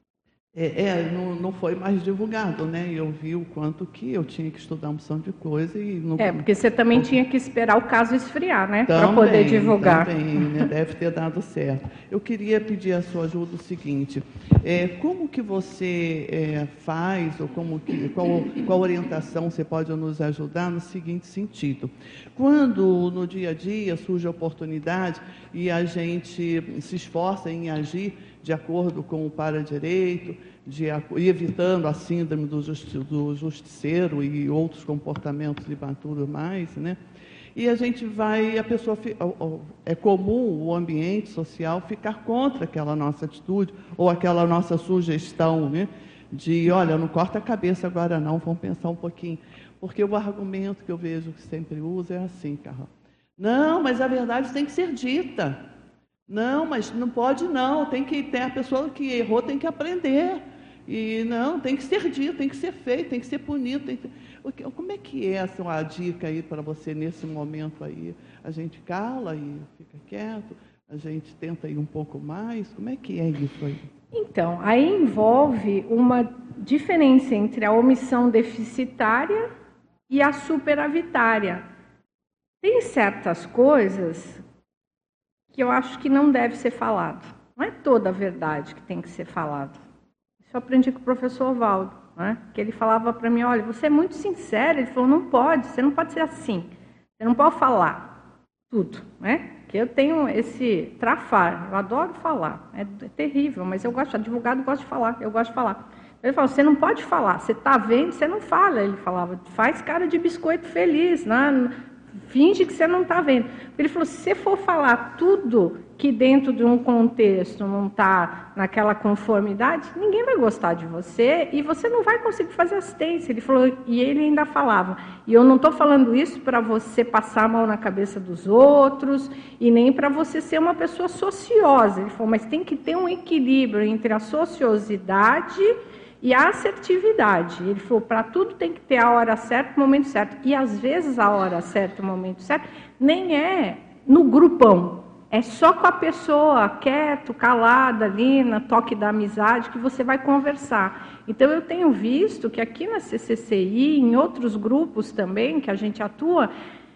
É, é não, não foi mais divulgado, né? Eu vi o quanto que eu tinha que estudar uma opção de coisa e não... É, porque você também tinha que esperar o caso esfriar, né? Para poder divulgar. Também, né? Deve ter dado certo. Eu queria pedir a sua ajuda o seguinte, é, como que você é, faz, ou como que, qual, qual orientação você pode nos ajudar no seguinte sentido? Quando no dia a dia surge a oportunidade e a gente se esforça em agir de acordo com o paradireito, de, evitando a síndrome do, justi, do justiceiro e outros comportamentos limaturos mais, né? E a gente vai, a pessoa, é comum o ambiente social ficar contra aquela nossa atitude ou aquela nossa sugestão, né? De, olha, não corta a cabeça agora não, vamos pensar um pouquinho. Porque o argumento que eu vejo que sempre usa é assim, Carla. Não, mas a verdade tem que ser dita. Não, mas não pode não, tem que ter a pessoa que errou tem que aprender. E não, tem que ser dito, tem que ser feito, tem que ser punido. Tem que... Como é que é essa a dica aí para você nesse momento aí? A gente cala e fica quieto, a gente tenta ir um pouco mais, como é que é isso aí? Então, aí envolve uma diferença entre a omissão deficitária e a superavitária. Tem certas coisas que eu acho que não deve ser falado. Não é toda a verdade que tem que ser falado. Isso eu aprendi com o professor Valdo, né? Que ele falava para mim, olha, você é muito sincero. Ele falou, não pode, você não pode ser assim. Você não pode falar tudo, né? Porque eu tenho esse trafar, eu adoro falar. É, é terrível, mas eu gosto, advogado gosta de falar, eu gosto de falar. Ele falou, você não pode falar, você está vendo, você não fala. Ele falava, faz cara de biscoito feliz, né? finge que você não está vendo. Ele falou, se você for falar tudo que dentro de um contexto não está naquela conformidade, ninguém vai gostar de você e você não vai conseguir fazer assistência. Ele falou, e ele ainda falava, e eu não estou falando isso para você passar a mão na cabeça dos outros e nem para você ser uma pessoa sociosa. Ele falou, mas tem que ter um equilíbrio entre a sociosidade e a assertividade. Ele falou, para tudo tem que ter a hora certa, o momento certo. E às vezes a hora certa, o momento certo, nem é no grupão. É só com a pessoa, quieto, calada ali, na toque da amizade, que você vai conversar. Então, eu tenho visto que aqui na C C C I, em outros grupos também, que a gente atua,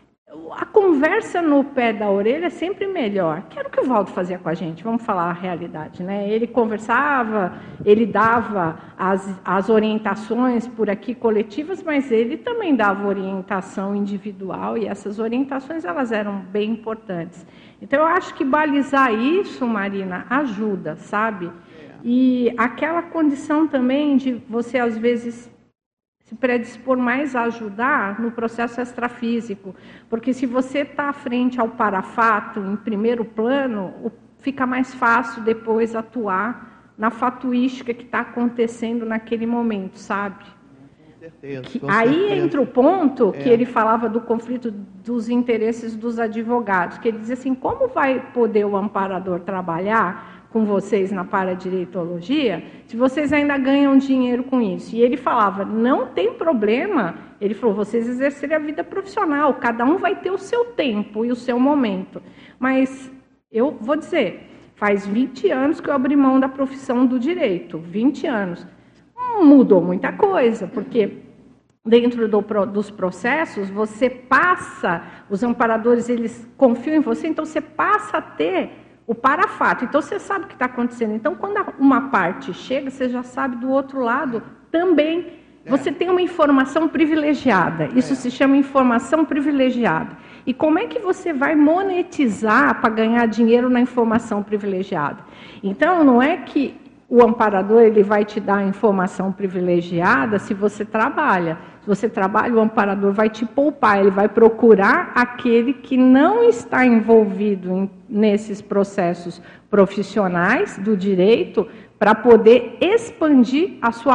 a conversa no pé da orelha é sempre melhor. Que era o que o Valdo fazia com a gente, vamos falar a realidade, né? Ele conversava, ele dava as, as orientações por aqui coletivas, mas ele também dava orientação individual, e essas orientações elas eram bem importantes. Então, eu acho que balizar isso, Marina, ajuda, sabe? E aquela condição também de você, às vezes, se predispor mais a ajudar no processo extrafísico. Porque se você está frente ao parafato, em primeiro plano, fica mais fácil depois atuar na fatuística que está acontecendo naquele momento, sabe? Certeza, que, com aí certeza. entra o ponto que é. ele falava do conflito dos interesses dos advogados, que ele dizia assim, como vai poder o amparador trabalhar com vocês na paradireitologia se vocês ainda ganham dinheiro com isso? E ele falava, não tem problema, ele falou, vocês exercerem a vida profissional, cada um vai ter o seu tempo e o seu momento. Mas eu vou dizer, faz vinte anos que eu abri mão da profissão do direito, vinte anos. Mudou muita coisa, porque dentro do, dos processos, você passa, os amparadores, eles confiam em você, então você passa a ter o parafato. Então, você sabe o que está acontecendo. Então, quando uma parte chega, você já sabe do outro lado também. Você tem uma informação privilegiada. Isso se chama informação privilegiada. E como é que você vai monetizar para ganhar dinheiro na informação privilegiada? Então, não é que o amparador ele vai te dar a informação privilegiada se você trabalha. Se você trabalha, o amparador vai te poupar, ele vai procurar aquele que não está envolvido em, nesses processos profissionais do direito para poder expandir a sua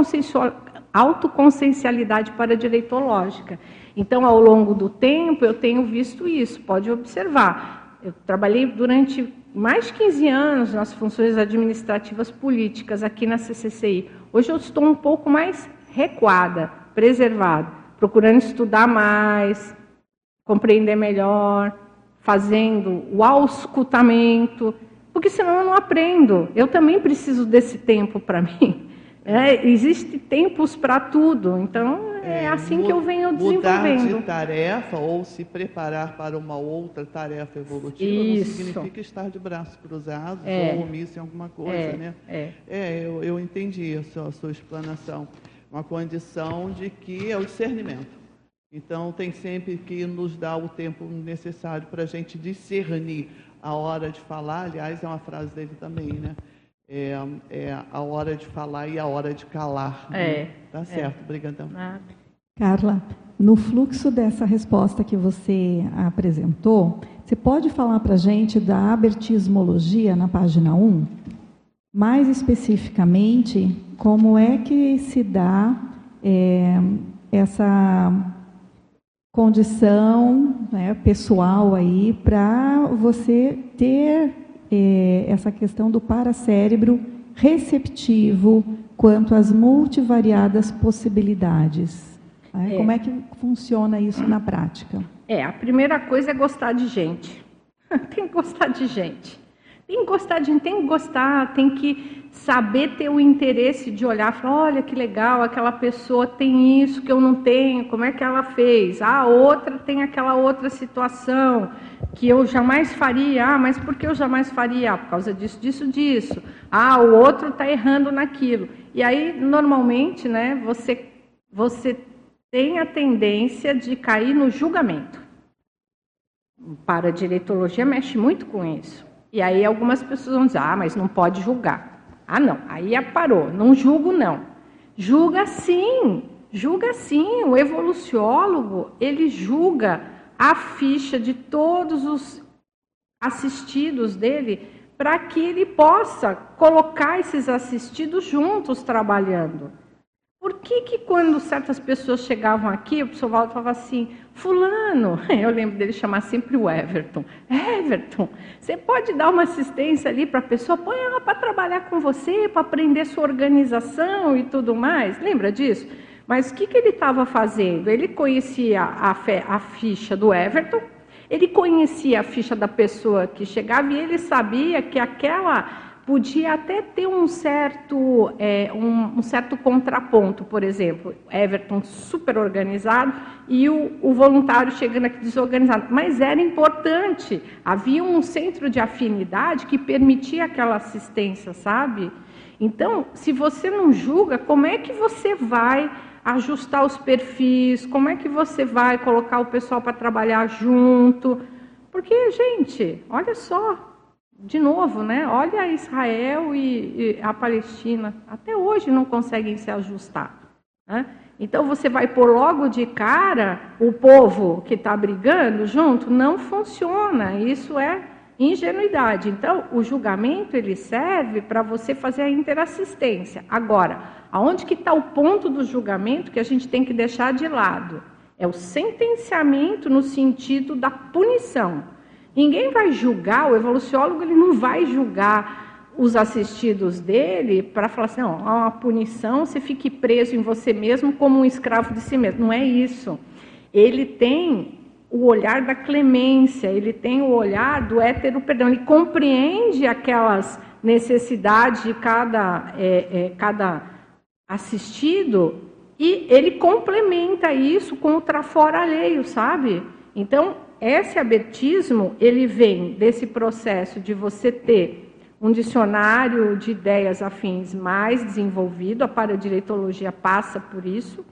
autoconsciencialidade paradireitológica. Então, ao longo do tempo, eu tenho visto isso, pode observar. Eu trabalhei durante mais de quinze anos nas funções administrativas políticas aqui na C C C I. Hoje eu estou um pouco mais recuada, preservada, procurando estudar mais, compreender melhor, fazendo o auscultamento, porque senão eu não aprendo. Eu também preciso desse tempo para mim. É, Existem tempos para tudo, então é, é assim que eu venho desenvolvendo. Mudar de tarefa ou se preparar para uma outra tarefa evolutiva Isso. não significa estar de braços cruzados é. ou omisso em alguma coisa, é. né? É, é eu, eu entendi a sua, a sua explanação. Uma condição de que é o discernimento. Então, tem sempre que nos dar o tempo necessário para a gente discernir a hora de falar. Aliás, é uma frase dele também, né? É, é a hora de falar e a hora de calar. Né? É. Tá certo, é. obrigadão. Ah. Carla, no fluxo dessa resposta que você apresentou, você pode falar para a gente da abertismologia na página um? Mais especificamente, como é que se dá é, essa condição, né, pessoal aí para você ter é, essa questão do paracérebro receptivo quanto às multivariadas possibilidades? Né? É. Como é que funciona isso na prática? É, a primeira coisa é gostar de gente. Tem que gostar de gente. Tem que gostar de tem que gostar, tem que saber ter o interesse de olhar e falar, olha que legal, aquela pessoa tem isso que eu não tenho, como é que ela fez? Ah, a outra tem aquela outra situação que eu jamais faria. Ah, mas por que eu jamais faria? Ah, por causa disso, disso, disso. Ah, o outro está errando naquilo. E aí, normalmente, né, você, você tem a tendência de cair no julgamento. Para a direitologia mexe muito com isso. E aí algumas pessoas vão dizer, ah, mas não pode julgar. Ah, não, aí parou, não julgo não. Julga sim, julga sim. O evoluciólogo, ele julga a ficha de todos os assistidos dele, para que ele possa colocar esses assistidos juntos trabalhando. Por que que quando certas pessoas chegavam aqui, o professor Waldo falava assim, fulano, eu lembro dele chamar sempre o Everton, Everton, você pode dar uma assistência ali para a pessoa, põe ela para trabalhar com você, para aprender sua organização e tudo mais, lembra disso? Mas o que que ele estava fazendo? Ele conhecia a, fe, a ficha do Everton, ele conhecia a ficha da pessoa que chegava e ele sabia que aquela podia até ter um certo, é, um, um certo contraponto, por exemplo, Everton super organizado e o, o voluntário chegando aqui desorganizado, mas era importante, havia um centro de afinidade que permitia aquela assistência, sabe? Então, se você não julga, como é que você vai ajustar os perfis, como é que você vai colocar o pessoal para trabalhar junto? Porque, gente, olha só, de novo, né? Olha Israel e, e a Palestina, até hoje não conseguem se ajustar, né? Então você vai pôr logo de cara o povo que está brigando junto, não funciona, isso é ingenuidade. Então o julgamento ele serve para você fazer a interassistência. Agora, aonde que está o ponto do julgamento que a gente tem que deixar de lado? É o sentenciamento no sentido da punição. Ninguém vai julgar, o evoluciólogo ele não vai julgar os assistidos dele para falar assim, não, há uma punição, você fique preso em você mesmo como um escravo de si mesmo. Não é isso. Ele tem o olhar da clemência, ele tem o olhar do hétero perdão, ele compreende aquelas necessidades de cada, é, é, cada assistido e ele complementa isso com o trafora alheio, sabe? Então, esse abertismo, ele vem desse processo de você ter um dicionário de ideias afins mais desenvolvido, a paradireitologia passa por isso.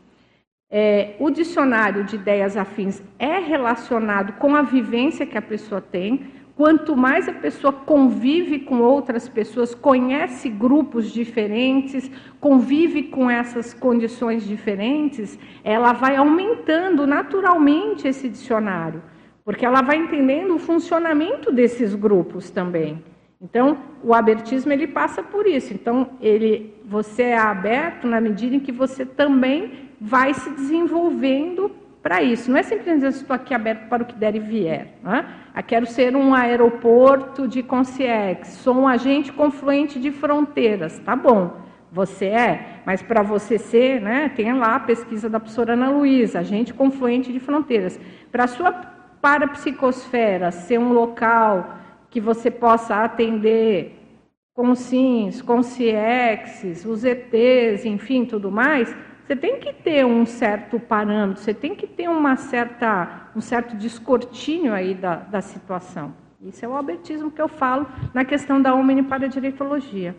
É, o dicionário de ideias afins é relacionado com a vivência que a pessoa tem. Quanto mais a pessoa convive com outras pessoas, conhece grupos diferentes, convive com essas condições diferentes, ela vai aumentando naturalmente esse dicionário. Porque ela vai entendendo o funcionamento desses grupos também. Então, o abertismo ele passa por isso. Então, ele, você é aberto na medida em que você também vai se desenvolvendo para isso. Não é simplesmente estou aqui aberto para o que der e vier. Né? Eu quero ser um aeroporto de consciência, sou um agente confluente de fronteiras. Tá bom, você é, mas para você ser, né, tem lá a pesquisa da professora Ana Luísa, agente confluente de fronteiras. Para a sua para a psicosfera ser um local que você possa atender consciências, consciexes, os E Tês, enfim, tudo mais, você tem que ter um certo parâmetro, você tem que ter uma certa, um certo descortínio aí da, da situação. Isso é o abertismo que eu falo na questão da hominipara-direitologia.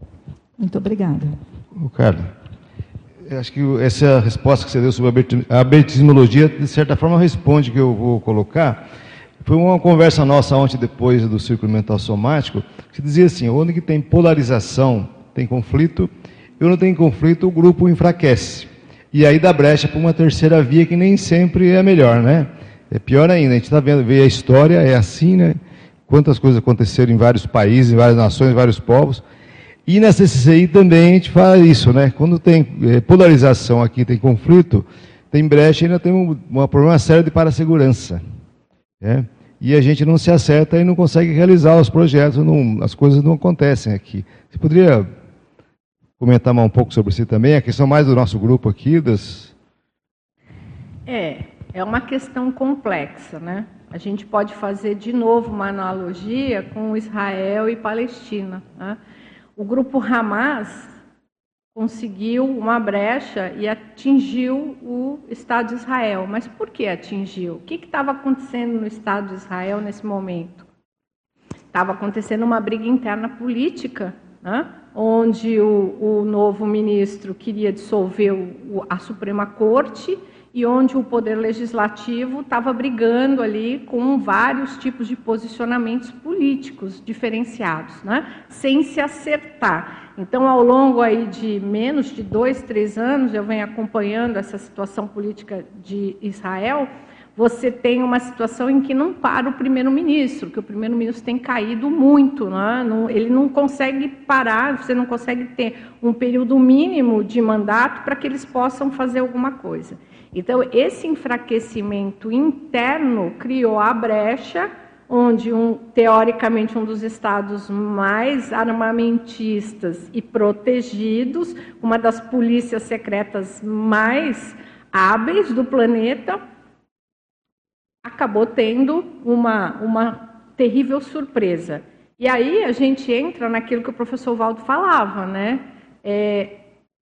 Muito obrigada. O Carlos, acho que essa resposta que você deu sobre a abertismologia, de certa forma, responde que eu vou colocar. Foi uma conversa nossa ontem, depois do Círculo Mental Somático, que dizia assim, onde que tem polarização, tem conflito, e onde tem conflito, o grupo enfraquece. E aí dá brecha para uma terceira via, que nem sempre é melhor, né? É pior ainda, a gente está vendo, vê a história, é assim, né? Quantas coisas aconteceram em vários países, em várias nações, em vários povos. E na C C C I também a gente fala isso, né? Quando tem é, polarização aqui, tem conflito, tem brecha, ainda tem um, um problema sério de parasegurança. Né? E a gente não se acerta e não consegue realizar os projetos, não, as coisas não acontecem aqui. Você poderia comentar mais um pouco sobre isso também? A questão mais do nosso grupo aqui, das... É, é uma questão complexa, né? A gente pode fazer de novo uma analogia com Israel e Palestina, né? O grupo Hamas conseguiu uma brecha e atingiu o Estado de Israel. Mas por que atingiu? O que estava acontecendo no Estado de Israel nesse momento? Estava acontecendo uma briga interna política, né? Onde o, o novo ministro queria dissolver o, a Suprema Corte e onde o Poder Legislativo estava brigando ali com vários tipos de posicionamentos políticos diferenciados, né? Sem se acertar. Então, ao longo aí de menos de dois, três anos, eu venho acompanhando essa situação política de Israel, você tem uma situação em que não para o primeiro-ministro, que o primeiro-ministro tem caído muito, né? Não, ele não consegue parar, você não consegue ter um período mínimo de mandato para que eles possam fazer alguma coisa. Então, esse enfraquecimento interno criou a brecha, onde, um, teoricamente, um dos estados mais armamentistas e protegidos, uma das polícias secretas mais hábeis do planeta, acabou tendo uma, uma terrível surpresa. E aí a gente entra naquilo que o professor Valdo falava, né? É,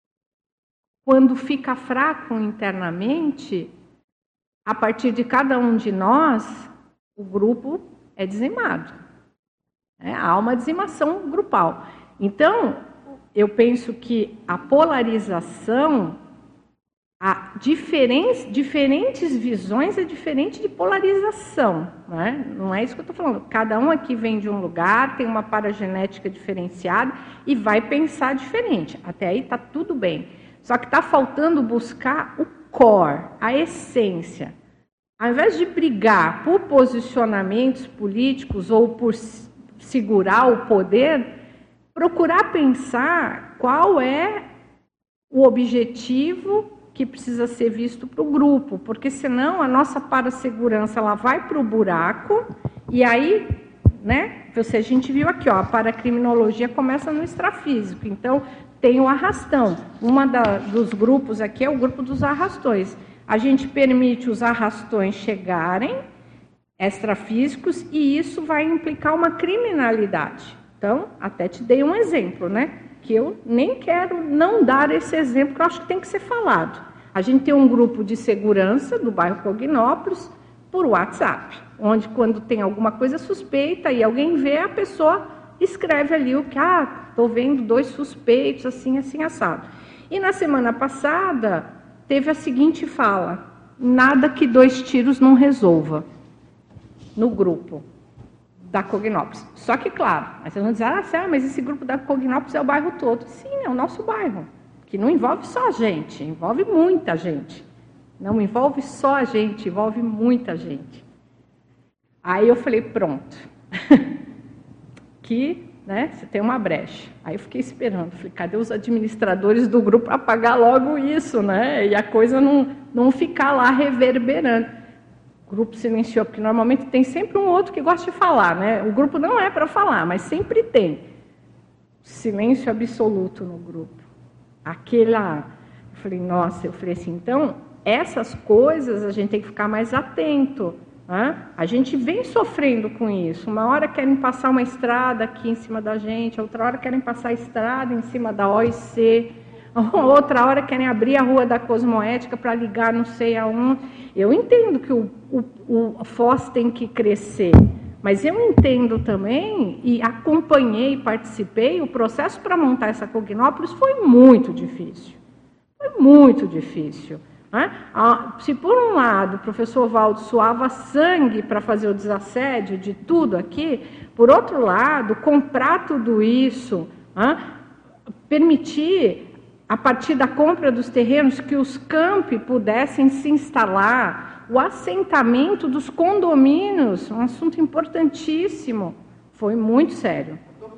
quando fica fraco internamente, a partir de cada um de nós, o grupo é dizimado. É, há uma dizimação grupal. Então, eu penso que a polarização, há diferentes, diferentes visões é diferente de polarização. Não é? Não é isso que eu estou falando. Cada um aqui vem de um lugar, tem uma paragenética diferenciada e vai pensar diferente. Até aí está tudo bem. Só que está faltando buscar o core, a essência. Ao invés de brigar por posicionamentos políticos ou por segurar o poder, procurar pensar qual é o objetivo que precisa ser visto para o grupo, porque senão a nossa parasegurança ela vai para o buraco e aí, né, você, a gente viu aqui, ó, a paracriminologia começa no extrafísico, então tem o arrastão. Uma da, dos grupos aqui é o grupo dos arrastões. A gente permite os arrastões chegarem, extrafísicos, e isso vai implicar uma criminalidade. Então, até te dei um exemplo, né? Que eu nem quero não dar esse exemplo, que eu acho que tem que ser falado. A gente tem um grupo de segurança do bairro Cognópolis por WhatsApp, onde quando tem alguma coisa suspeita e alguém vê, a pessoa escreve ali o que, ah, estou vendo dois suspeitos, assim, assim, assado. E na semana passada, teve a seguinte fala: nada que dois tiros não resolva, no grupo da Cognópolis. Só que, claro, mas vocês vão dizer, ah, mas esse grupo da Cognópolis é o bairro todo. Sim, é o nosso bairro, que não envolve só a gente, envolve muita gente. Não envolve só a gente, envolve muita gente. Aí eu falei, pronto, que, né, você tem uma brecha. Aí eu fiquei esperando, falei, cadê os administradores do grupo para apagar logo isso, né? E a coisa não, não ficar lá reverberando. O grupo silenciou, porque normalmente tem sempre um outro que gosta de falar, né? O grupo não é para falar, mas sempre tem. Silêncio absoluto no grupo. Aquela... Eu falei, nossa, eu falei assim, então, essas coisas a gente tem que ficar mais atento. Né? A gente vem sofrendo com isso. Uma hora querem passar uma estrada aqui em cima da gente, outra hora querem passar a estrada em cima da O I C, outra hora querem abrir a Rua da Cosmoética para ligar não sei aonde. Eu entendo que o, o, o Foz tem que crescer, mas eu entendo também, e acompanhei e participei, o processo para montar essa Cognópolis foi muito difícil. Foi muito difícil. Né? Se por um lado o professor Valdo suava sangue para fazer o desassédio de tudo aqui, por outro lado, comprar tudo isso, né? Permitir, a partir da compra dos terrenos, que os campi pudessem se instalar, o assentamento dos condomínios, um assunto importantíssimo, foi muito sério.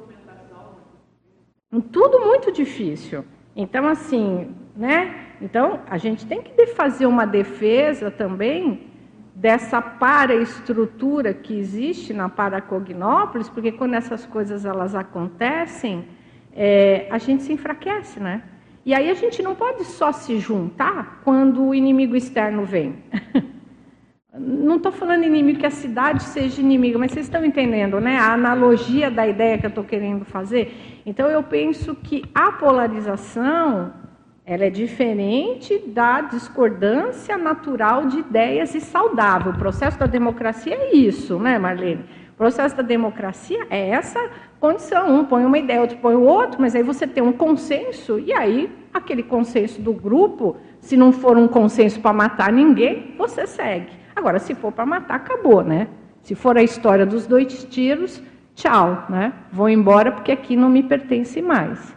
Tudo muito difícil. Então, assim, né? Então, a gente tem que fazer uma defesa também dessa paraestrutura que existe na Paracognópolis, porque quando essas coisas elas acontecem, é, a gente se enfraquece, né? E aí a gente não pode só se juntar quando o inimigo externo vem. Não estou falando inimigo que a cidade seja inimiga, mas vocês estão entendendo, né? A analogia da ideia que eu estou querendo fazer. Então, eu penso que a polarização, ela é diferente da discordância natural de ideias e saudável. O processo da democracia é isso, né, Marlene? O processo da democracia é essa condição. Um põe uma ideia, outro põe o outro, mas aí você tem um consenso, e aí aquele consenso do grupo, se não for um consenso para matar ninguém, você segue. Agora, se for para matar, acabou, né? Se for a história dos dois tiros, tchau, né? Vou embora porque aqui não me pertence mais.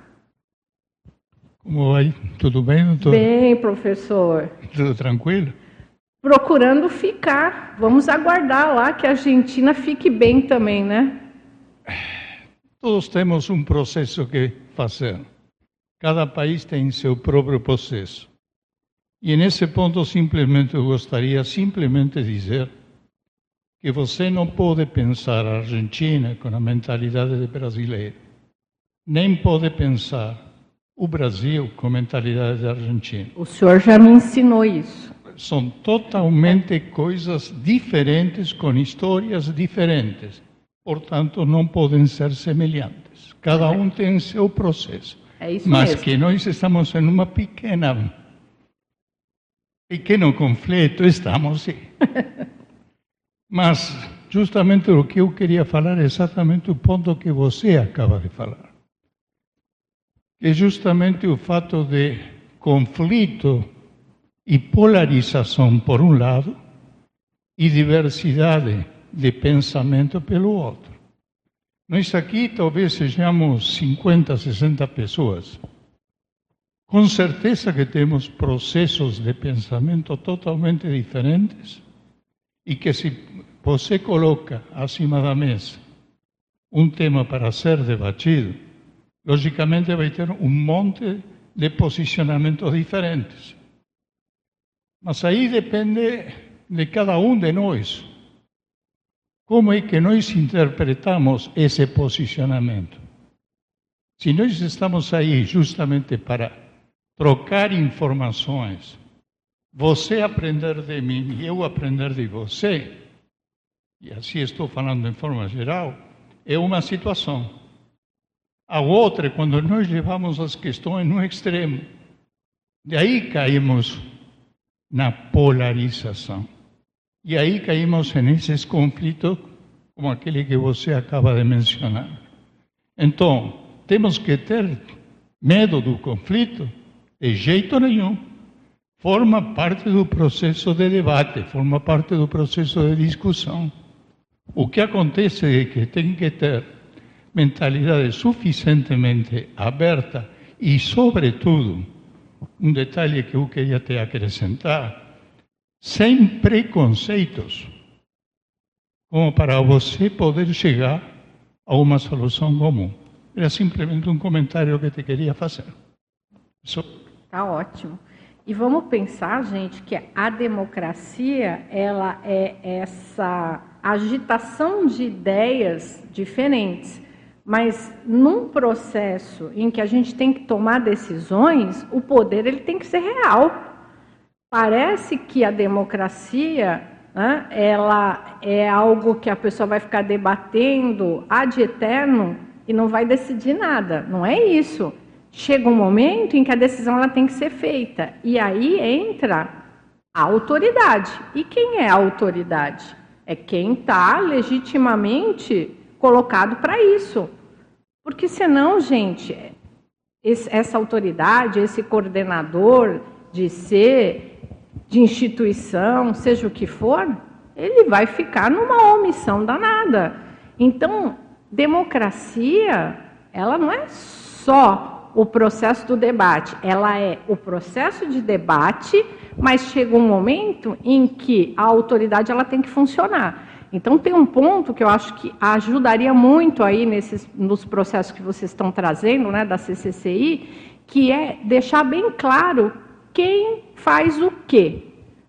Como vai? Tudo bem, doutor? Bem, professor. Tudo tranquilo? procurando ficar. Vamos aguardar lá que a Argentina fique bem também, né? Todos temos um processo que fazer. Cada país tem seu próprio processo. E nesse ponto, simplesmente, eu gostaria simplesmente de dizer que você não pode pensar a Argentina com a mentalidade de brasileiro, nem pode pensar o Brasil com a mentalidade de Argentina. O senhor já me ensinou isso. São totalmente coisas diferentes, com histórias diferentes. Portanto, não podem ser semelhantes. Cada um tem seu processo. É isso Mas mesmo. que nós estamos em uma pequena, pequeno conflito, estamos sim. Mas justamente o que eu queria falar é exatamente o ponto que você acaba de falar. Que é justamente o fato de conflito e polarização por um lado e diversidade de pensamento pelo outro. Nós aqui talvez sejamos cinquenta, sessenta pessoas. Com certeza que temos processos de pensamento totalmente diferentes e que se você coloca acima da mesa um tema para ser debatido, logicamente vai ter um monte de posicionamentos diferentes. Mas aí depende de cada um de nós. Como é que nós interpretamos esse posicionamento? Se nós estamos aí justamente para trocar informações, você aprender de mim e eu aprender de você, e assim estou falando em forma geral, é uma situação. A outra é quando nós levamos as questões no extremo. De aí caímos na polarização. E aí caímos nesses conflitos como aquele que você acaba de mencionar. Então, temos que ter medo do conflito? De jeito nenhum. Forma parte do processo de debate, forma parte do processo de discussão. O que acontece é que tem que ter mentalidade suficientemente aberta e, sobretudo, um detalhe que eu queria te acrescentar, sem preconceitos, como para você poder chegar a uma solução comum. Era simplesmente um comentário que te queria fazer. Isso. Tá ótimo. E vamos pensar, gente, que a democracia, ela é essa agitação de ideias diferentes, mas num processo em que a gente tem que tomar decisões, o poder ele tem que ser real. Parece que a democracia, né, ela é algo que a pessoa vai ficar debatendo ad eterno e não vai decidir nada. Não é isso. Chega um momento em que a decisão ela tem que ser feita. E aí entra a autoridade. E quem é a autoridade? É quem está legitimamente colocado para isso. Porque senão, gente, esse, essa autoridade, esse coordenador de ser, de instituição, seja o que for, ele vai ficar numa omissão danada. Então, democracia, ela não é só o processo do debate, ela é o processo de debate, mas chega um momento em que a autoridade ela tem que funcionar. Então, tem um ponto que eu acho que ajudaria muito aí nesses, nos processos que vocês estão trazendo, né, da C C C I, que é deixar bem claro quem faz o quê.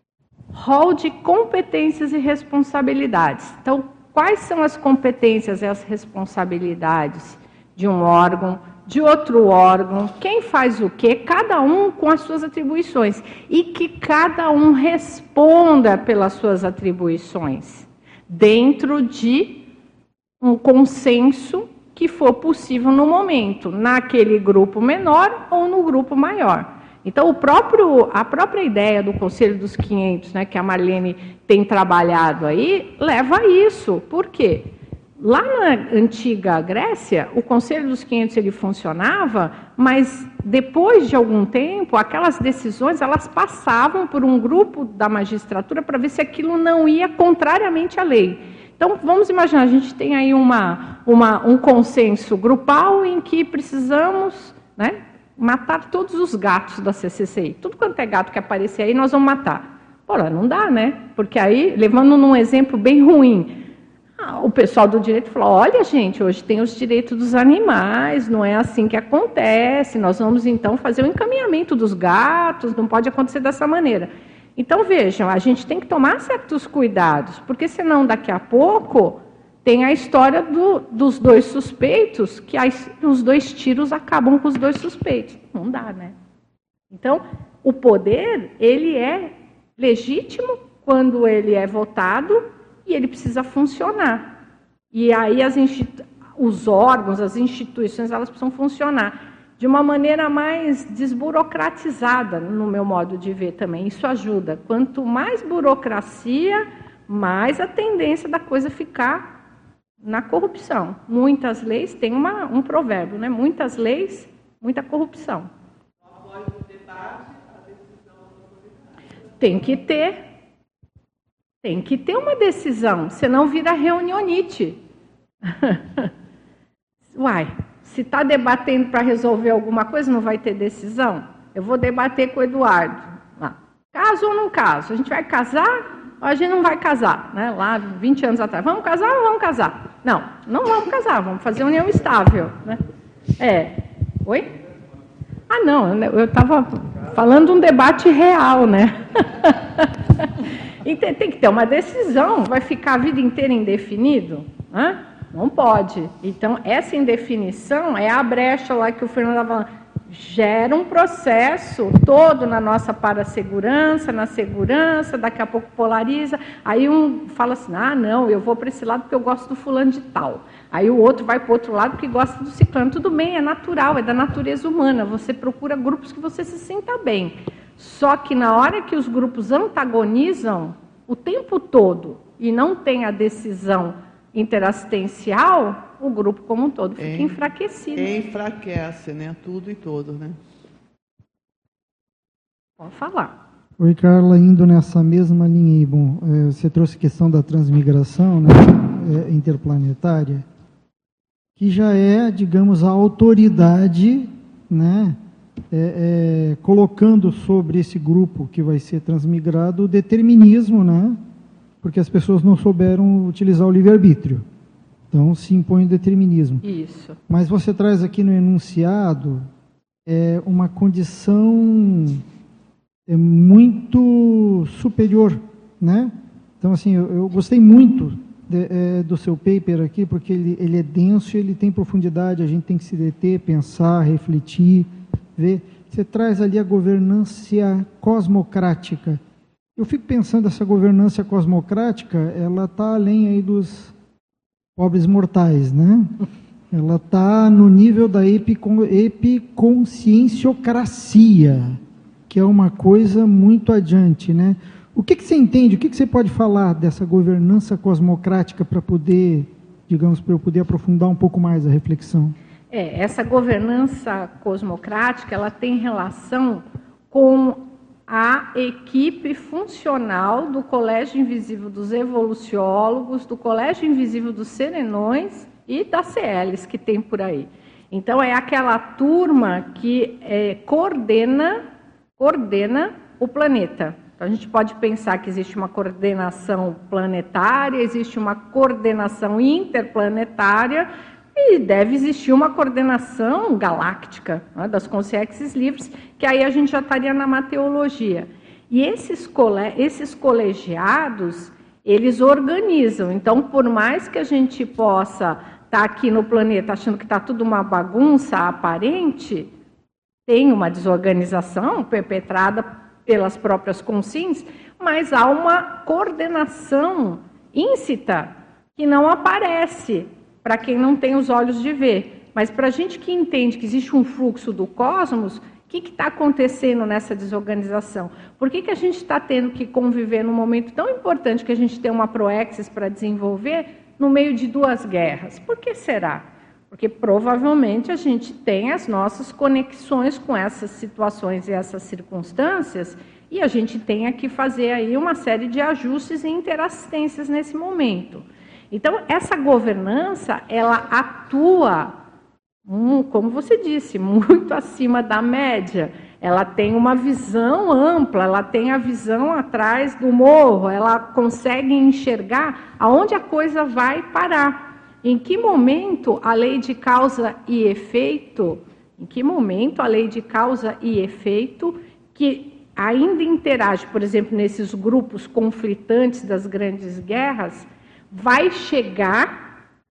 Rol de competências e responsabilidades. Então, quais são as competências e as responsabilidades de um órgão, de outro órgão, quem faz o quê, cada um com as suas atribuições. E que cada um responda pelas suas atribuições, dentro de um consenso que for possível no momento, naquele grupo menor ou no grupo maior. Então, o próprio, a própria ideia do Conselho dos quinhentos, né, que a Marlene tem trabalhado aí, leva a isso. Por quê? Lá na antiga Grécia, o Conselho dos quinhentos ele funcionava, mas depois de algum tempo, aquelas decisões elas passavam por um grupo da magistratura para ver se aquilo não ia contrariamente à lei. Então, vamos imaginar, a gente tem aí uma, uma, um consenso grupal em que precisamos, né, matar todos os gatos da C C C I. Tudo quanto é gato que aparecer aí, nós vamos matar. Porra, não dá, né? Porque aí, levando num exemplo bem ruim, ah, o pessoal do direito falou, olha, gente, hoje tem os direitos dos animais, não é assim que acontece, nós vamos, então, fazer o encaminhamento dos gatos, não pode acontecer dessa maneira. Então, vejam, a gente tem que tomar certos cuidados, porque senão, daqui a pouco, tem a história do, dos dois suspeitos, que as, os dois tiros acabam com os dois suspeitos. Não dá, né? Então, o poder, ele é legítimo quando ele é votado e ele precisa funcionar. E aí as os órgãos, as instituições, elas precisam funcionar de uma maneira mais desburocratizada, no meu modo de ver também. Isso ajuda. Quanto mais burocracia, mais a tendência da coisa ficar na corrupção. Muitas leis, tem uma, um provérbio, né? Muitas leis, muita corrupção. Tem que ter, tem que ter uma decisão, senão vira reunionite. Uai, se está debatendo para resolver alguma coisa, não vai ter decisão? Eu vou debater com o Eduardo. Ah, caso ou não caso? A gente vai casar ou a gente não vai casar? Né? Lá, vinte anos atrás, vamos casar ou não vamos casar? Não, não vamos casar, vamos fazer união estável. Né? É, oi? Ah, não, eu estava falando um debate real, né? Tem que ter uma decisão, vai ficar a vida inteira indefinido? Né? Não pode. Então, essa indefinição é a brecha lá que o Fernando estava falando. Gera um processo todo na nossa parasegurança, na segurança, daqui a pouco polariza. Aí um fala assim, ah, não, eu vou para esse lado porque eu gosto do fulano de tal. Aí o outro vai para o outro lado porque gosta do ciclano. Tudo bem, é natural, é da natureza humana. Você procura grupos que você se sinta bem. Só que na hora que os grupos antagonizam o tempo todo e não tem a decisão interassistencial, o grupo como um todo fica é, enfraquecido. É, enfraquece, né? Tudo e todos, né? Pode falar. Oi, Carla, indo nessa mesma linha aí, bom, é, você trouxe a questão da transmigração, né, é, interplanetária, que já é, digamos, a autoridade, né, é, é, colocando sobre esse grupo que vai ser transmigrado o determinismo, né, porque as pessoas não souberam utilizar o livre-arbítrio. Então, se impõe o determinismo. Isso. Mas você traz aqui no enunciado é, uma condição é, muito superior, né? Então, assim, eu, eu gostei muito de, é, do seu paper aqui, porque ele, ele é denso e ele tem profundidade, a gente tem que se deter, pensar, refletir, ver. Você traz ali a governança cosmocrática. Eu fico pensando, essa governança cosmocrática, ela está além aí dos pobres mortais, né? Ela está no nível da epicon, epiconscienciocracia, que é uma coisa muito adiante, né? O que, que você entende, o que, que você pode falar dessa governança cosmocrática para poder, digamos, para eu poder aprofundar um pouco mais a reflexão? É, essa governança cosmocrática, ela tem relação com a equipe funcional do Colégio Invisível dos Evoluciólogos, do Colégio Invisível dos Serenões e das C Ls que tem por aí. Então, é aquela turma que é, coordena, coordena o planeta. Então, a gente pode pensar que existe uma coordenação planetária, existe uma coordenação interplanetária, e deve existir uma coordenação galáctica, né, das consciências livres, que aí a gente já estaria na mateologia. E esses, cole esses colegiados, eles organizam. Então, por mais que a gente possa estar aqui no planeta achando que está tudo uma bagunça aparente, tem uma desorganização perpetrada pelas próprias consciências, mas há uma coordenação íncita que não aparece para quem não tem os olhos de ver. Mas para a gente que entende que existe um fluxo do cosmos, o que está acontecendo nessa desorganização? Por que, que a gente está tendo que conviver num momento tão importante que a gente tem uma proexis para desenvolver no meio de duas guerras? Por que será? Porque provavelmente a gente tem as nossas conexões com essas situações e essas circunstâncias e a gente tem que fazer aí uma série de ajustes e interassistências nesse momento. Então, essa governança, ela atua, hum, como você disse, muito acima da média. ela tem uma visão ampla, ela tem a visão atrás do morro, ela consegue enxergar aonde a coisa vai parar. Em que momento a lei de causa e efeito, em que momento a lei de causa e efeito, que ainda interage, por exemplo, nesses grupos conflitantes das grandes guerras, vai chegar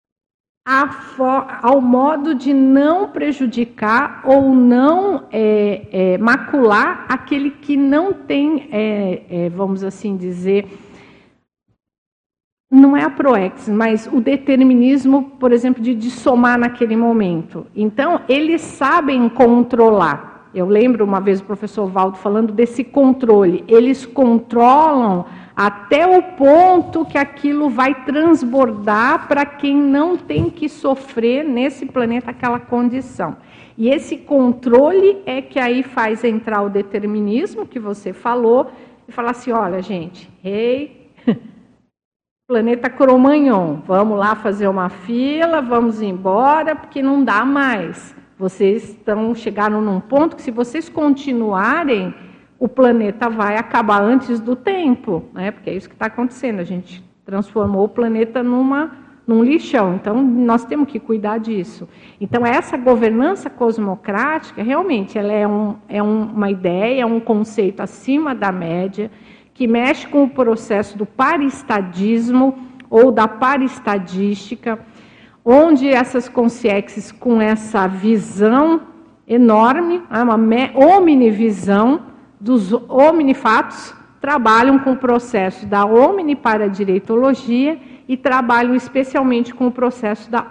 ao modo de não prejudicar ou não é, é, macular aquele que não tem, é, é, vamos assim dizer, não é a proex, mas o determinismo, por exemplo, de, de somar naquele momento. Então, eles sabem controlar. Eu lembro uma vez o professor Valdo falando desse controle. Eles controlam até o ponto que aquilo vai transbordar para quem não tem que sofrer nesse planeta aquela condição. E esse controle é que aí faz entrar o determinismo que você falou e falar assim, olha, gente, rei, planeta Cromagnon, vamos lá fazer uma fila, vamos embora, porque não dá mais. Vocês estão chegaram num ponto que se vocês continuarem, o planeta vai acabar antes do tempo, né? Porque é isso que está acontecendo, a gente transformou o planeta numa, num lixão, então nós temos que cuidar disso. Então essa governança cosmocrática, realmente, ela é, um, é um, uma ideia, é um conceito acima da média, que mexe com o processo do paristadismo ou da paristadística, onde essas consciências com essa visão enorme, uma omnivisão, dos omnifatos, trabalham com o processo da omniparadireitologia e trabalham especialmente com o processo da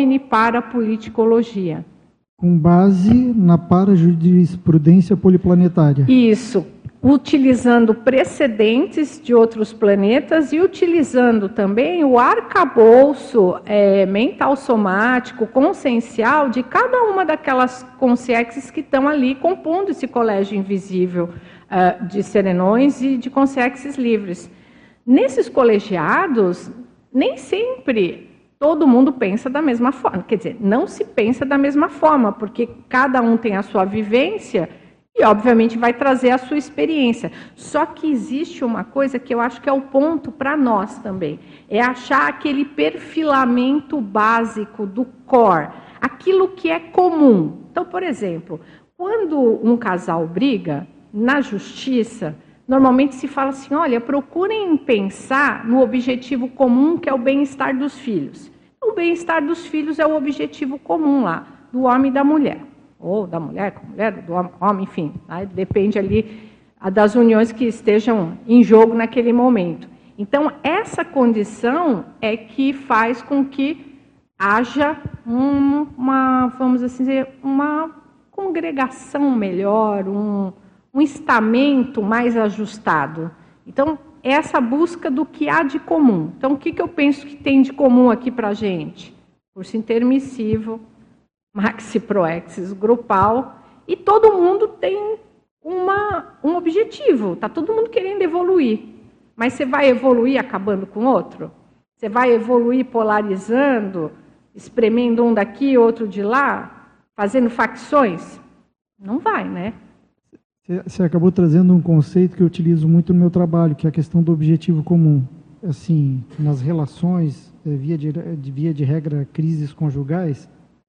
omniparapoliticologia. Com base na parajurisprudência poliplanetária. Isso, utilizando precedentes de outros planetas e utilizando também o arcabouço é, mental somático, consciencial de cada uma daquelas consciências que estão ali compondo esse colégio invisível uh, de serenões e de consciências livres. Nesses colegiados, nem sempre todo mundo pensa da mesma forma. Quer dizer, não se pensa da mesma forma, porque cada um tem a sua vivência e, obviamente, vai trazer a sua experiência. Só que existe uma coisa que eu acho que é o ponto para nós também. É achar aquele perfilamento básico do core. Aquilo que é comum. Então, por exemplo, quando um casal briga, na justiça, normalmente se fala assim, olha, procurem pensar no objetivo comum, que é o bem-estar dos filhos. O bem-estar dos filhos é o objetivo comum lá, do homem e da mulher. Ou da mulher com a mulher, do homem, enfim, tá? Depende ali das uniões que estejam em jogo naquele momento. Então, essa condição é que faz com que haja um, uma, vamos assim dizer, uma congregação melhor, um, um estamento mais ajustado. Então, essa busca do que há de comum. Então, o que, que eu penso que tem de comum aqui para a gente? Curso intermissivo, maxi proexis grupal, e todo mundo tem uma, um objetivo, está todo mundo querendo evoluir. Mas você vai evoluir acabando com outro? Você vai evoluir polarizando, espremendo um daqui, outro de lá, fazendo facções? Não vai, né? Você acabou trazendo um conceito que eu utilizo muito no meu trabalho, que é a questão do objetivo comum. Assim, nas relações, via de, via de regra, crises conjugais,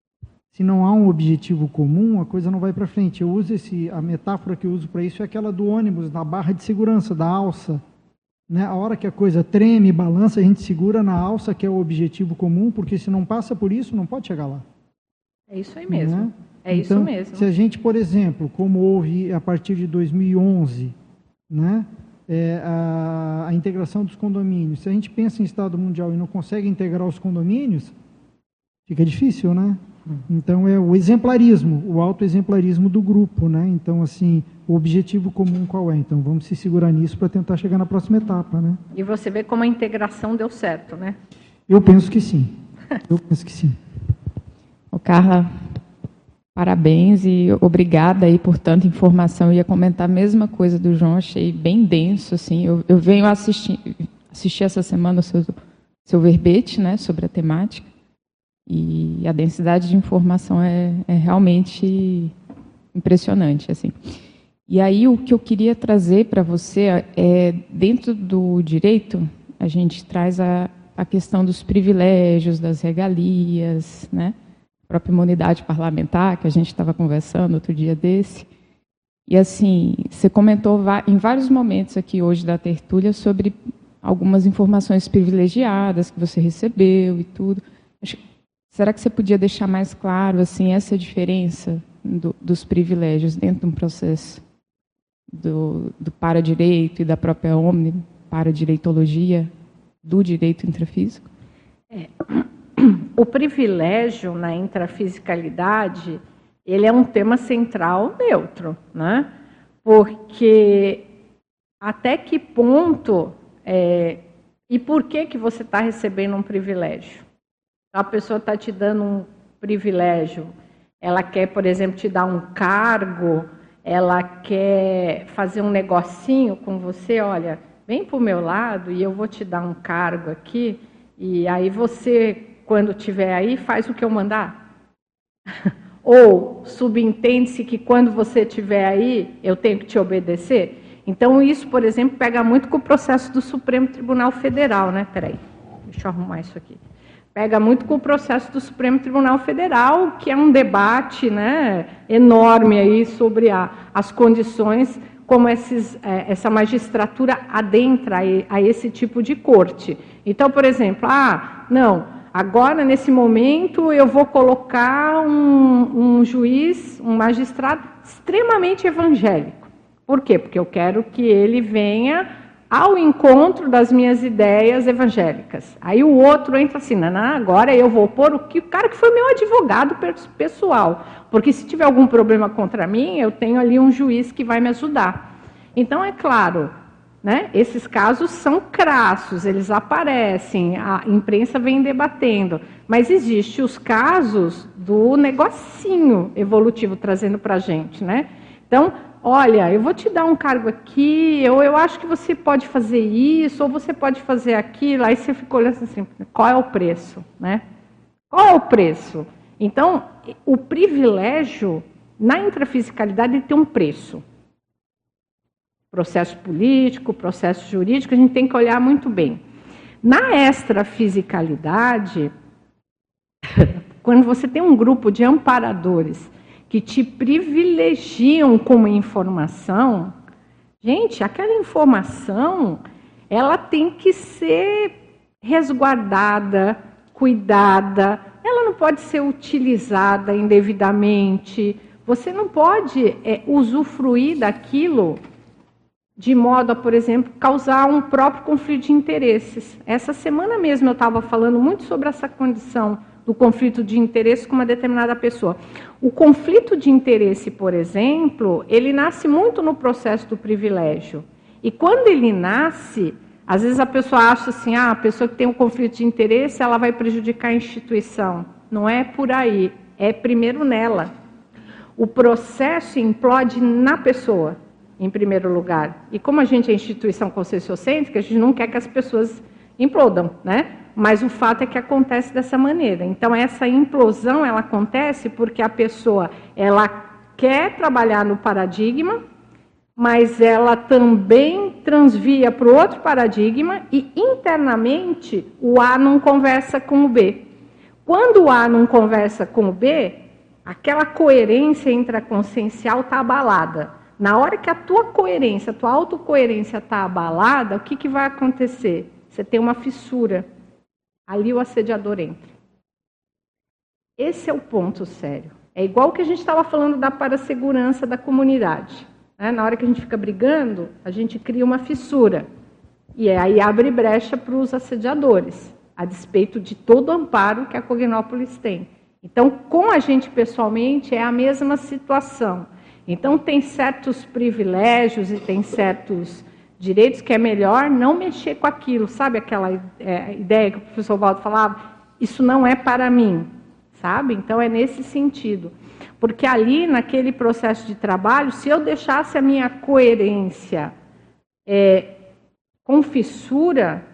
se não há um objetivo comum, a coisa não vai para frente. Eu uso esse, a metáfora que eu uso para isso é aquela do ônibus, na barra de segurança, da alça. Né? A hora que a coisa treme, balança, a gente segura na alça, que é o objetivo comum, porque se não passa por isso, não pode chegar lá. É isso aí mesmo. Né? É então, isso mesmo. Se a gente, por exemplo, como houve a partir de dois mil e onze, né, é, a, a integração dos condomínios, se a gente pensa em Estado mundial e não consegue integrar os condomínios, fica difícil, né? Então, é o exemplarismo, o autoexemplarismo do grupo, né? Então, assim, o objetivo comum qual é? Então, vamos se segurar nisso para tentar chegar na próxima etapa, né? E você vê como a integração deu certo, né? Eu penso que sim. Eu penso que sim. Ô, Carla, parabéns e obrigada aí por tanta informação. Eu ia comentar a mesma coisa do João, achei bem denso, assim. Eu, eu venho assistir, assistir essa semana o seu, seu verbete, né, sobre a temática. E a densidade de informação é, é realmente impressionante, assim. E aí o que eu queria trazer para você é, dentro do direito, a gente traz a, a questão dos privilégios, das regalias, né? A própria imunidade parlamentar, que a gente estava conversando outro dia desse. E assim, você comentou em vários momentos aqui hoje da tertúlia sobre algumas informações privilegiadas que você recebeu e tudo. Será que você podia deixar mais claro assim, essa diferença do, dos privilégios dentro de um processo do, do para-direito e da própria Omni, para-direitologia, do direito intrafísico? É. O privilégio na intrafisicalidade, ele é um tema central neutro, né? Porque até que ponto é, e por que que você está recebendo um privilégio? A pessoa está te dando um privilégio, ela quer, por exemplo, te dar um cargo, ela quer fazer um negocinho com você, olha, vem para o meu lado e eu vou te dar um cargo aqui, e aí você, quando estiver aí, faz o que eu mandar. Ou subentende-se que quando você estiver aí, eu tenho que te obedecer. Então, isso, por exemplo, pega muito com o processo do Supremo Tribunal Federal, né? Peraí, deixa eu arrumar isso aqui. Pega muito com o processo do Supremo Tribunal Federal, que é um debate, né, enorme aí sobre a, as condições como esses, é, essa magistratura adentra a, a esse tipo de corte. Então, por exemplo, ah, não, agora, nesse momento, eu vou colocar um, um juiz, um magistrado extremamente evangélico. Por quê? Porque eu quero que ele venha ao encontro das minhas ideias evangélicas. Aí o outro entra assim, não, não, agora eu vou pôr o, que, o cara que foi meu advogado pessoal, porque se tiver algum problema contra mim, eu tenho ali um juiz que vai me ajudar. Então, é claro, né, esses casos são crassos, eles aparecem, a imprensa vem debatendo, mas existem os casos do negocinho evolutivo trazendo para a gente, né? Então, olha, eu vou te dar um cargo aqui, ou eu acho que você pode fazer isso, ou você pode fazer aquilo, aí você fica olhando assim, qual é o preço, né? Qual é o preço? Então, o privilégio, na intrafisicalidade, ele tem um preço. Processo político, processo jurídico, a gente tem que olhar muito bem. Na extrafisicalidade, quando você tem um grupo de amparadores que te privilegiam como informação, gente, aquela informação, ela tem que ser resguardada, cuidada, ela não pode ser utilizada indevidamente, você não pode é, usufruir daquilo de modo a, por exemplo, causar um próprio conflito de interesses. Essa semana mesmo eu estava falando muito sobre essa condição do conflito de interesse com uma determinada pessoa. O conflito de interesse, por exemplo, ele nasce muito no processo do privilégio. E quando ele nasce, às vezes a pessoa acha assim, ah, a pessoa que tem um conflito de interesse, ela vai prejudicar a instituição. Não é por aí, é primeiro nela. O processo implode na pessoa, em primeiro lugar. E como a gente é instituição conscienciocêntrica, a gente não quer que as pessoas implodam, né? Mas o fato é que acontece dessa maneira. Então, essa implosão, ela acontece porque a pessoa, ela quer trabalhar no paradigma, mas ela também transvia para o outro paradigma e, internamente, o A não conversa com o B. Quando o A não conversa com o B, aquela coerência intraconsciencial está abalada. Na hora que a tua coerência, a tua autocoerência está abalada, o que, que vai acontecer? Você tem uma fissura. Ali o assediador entra. Esse é o ponto sério. É igual o que a gente estava falando da parasegurança da comunidade. Né? Na hora que a gente fica brigando, a gente cria uma fissura. E aí abre brecha para os assediadores, a despeito de todo o amparo que a Cognópolis tem. Então, com a gente pessoalmente, é a mesma situação. Então, tem certos privilégios e tem certos direitos que é melhor não mexer com aquilo. Sabe aquela é, ideia que o professor Waldo falava? Isso não é para mim, sabe? Então, é nesse sentido. Porque ali, naquele processo de trabalho, se eu deixasse a minha coerência é, com fissura,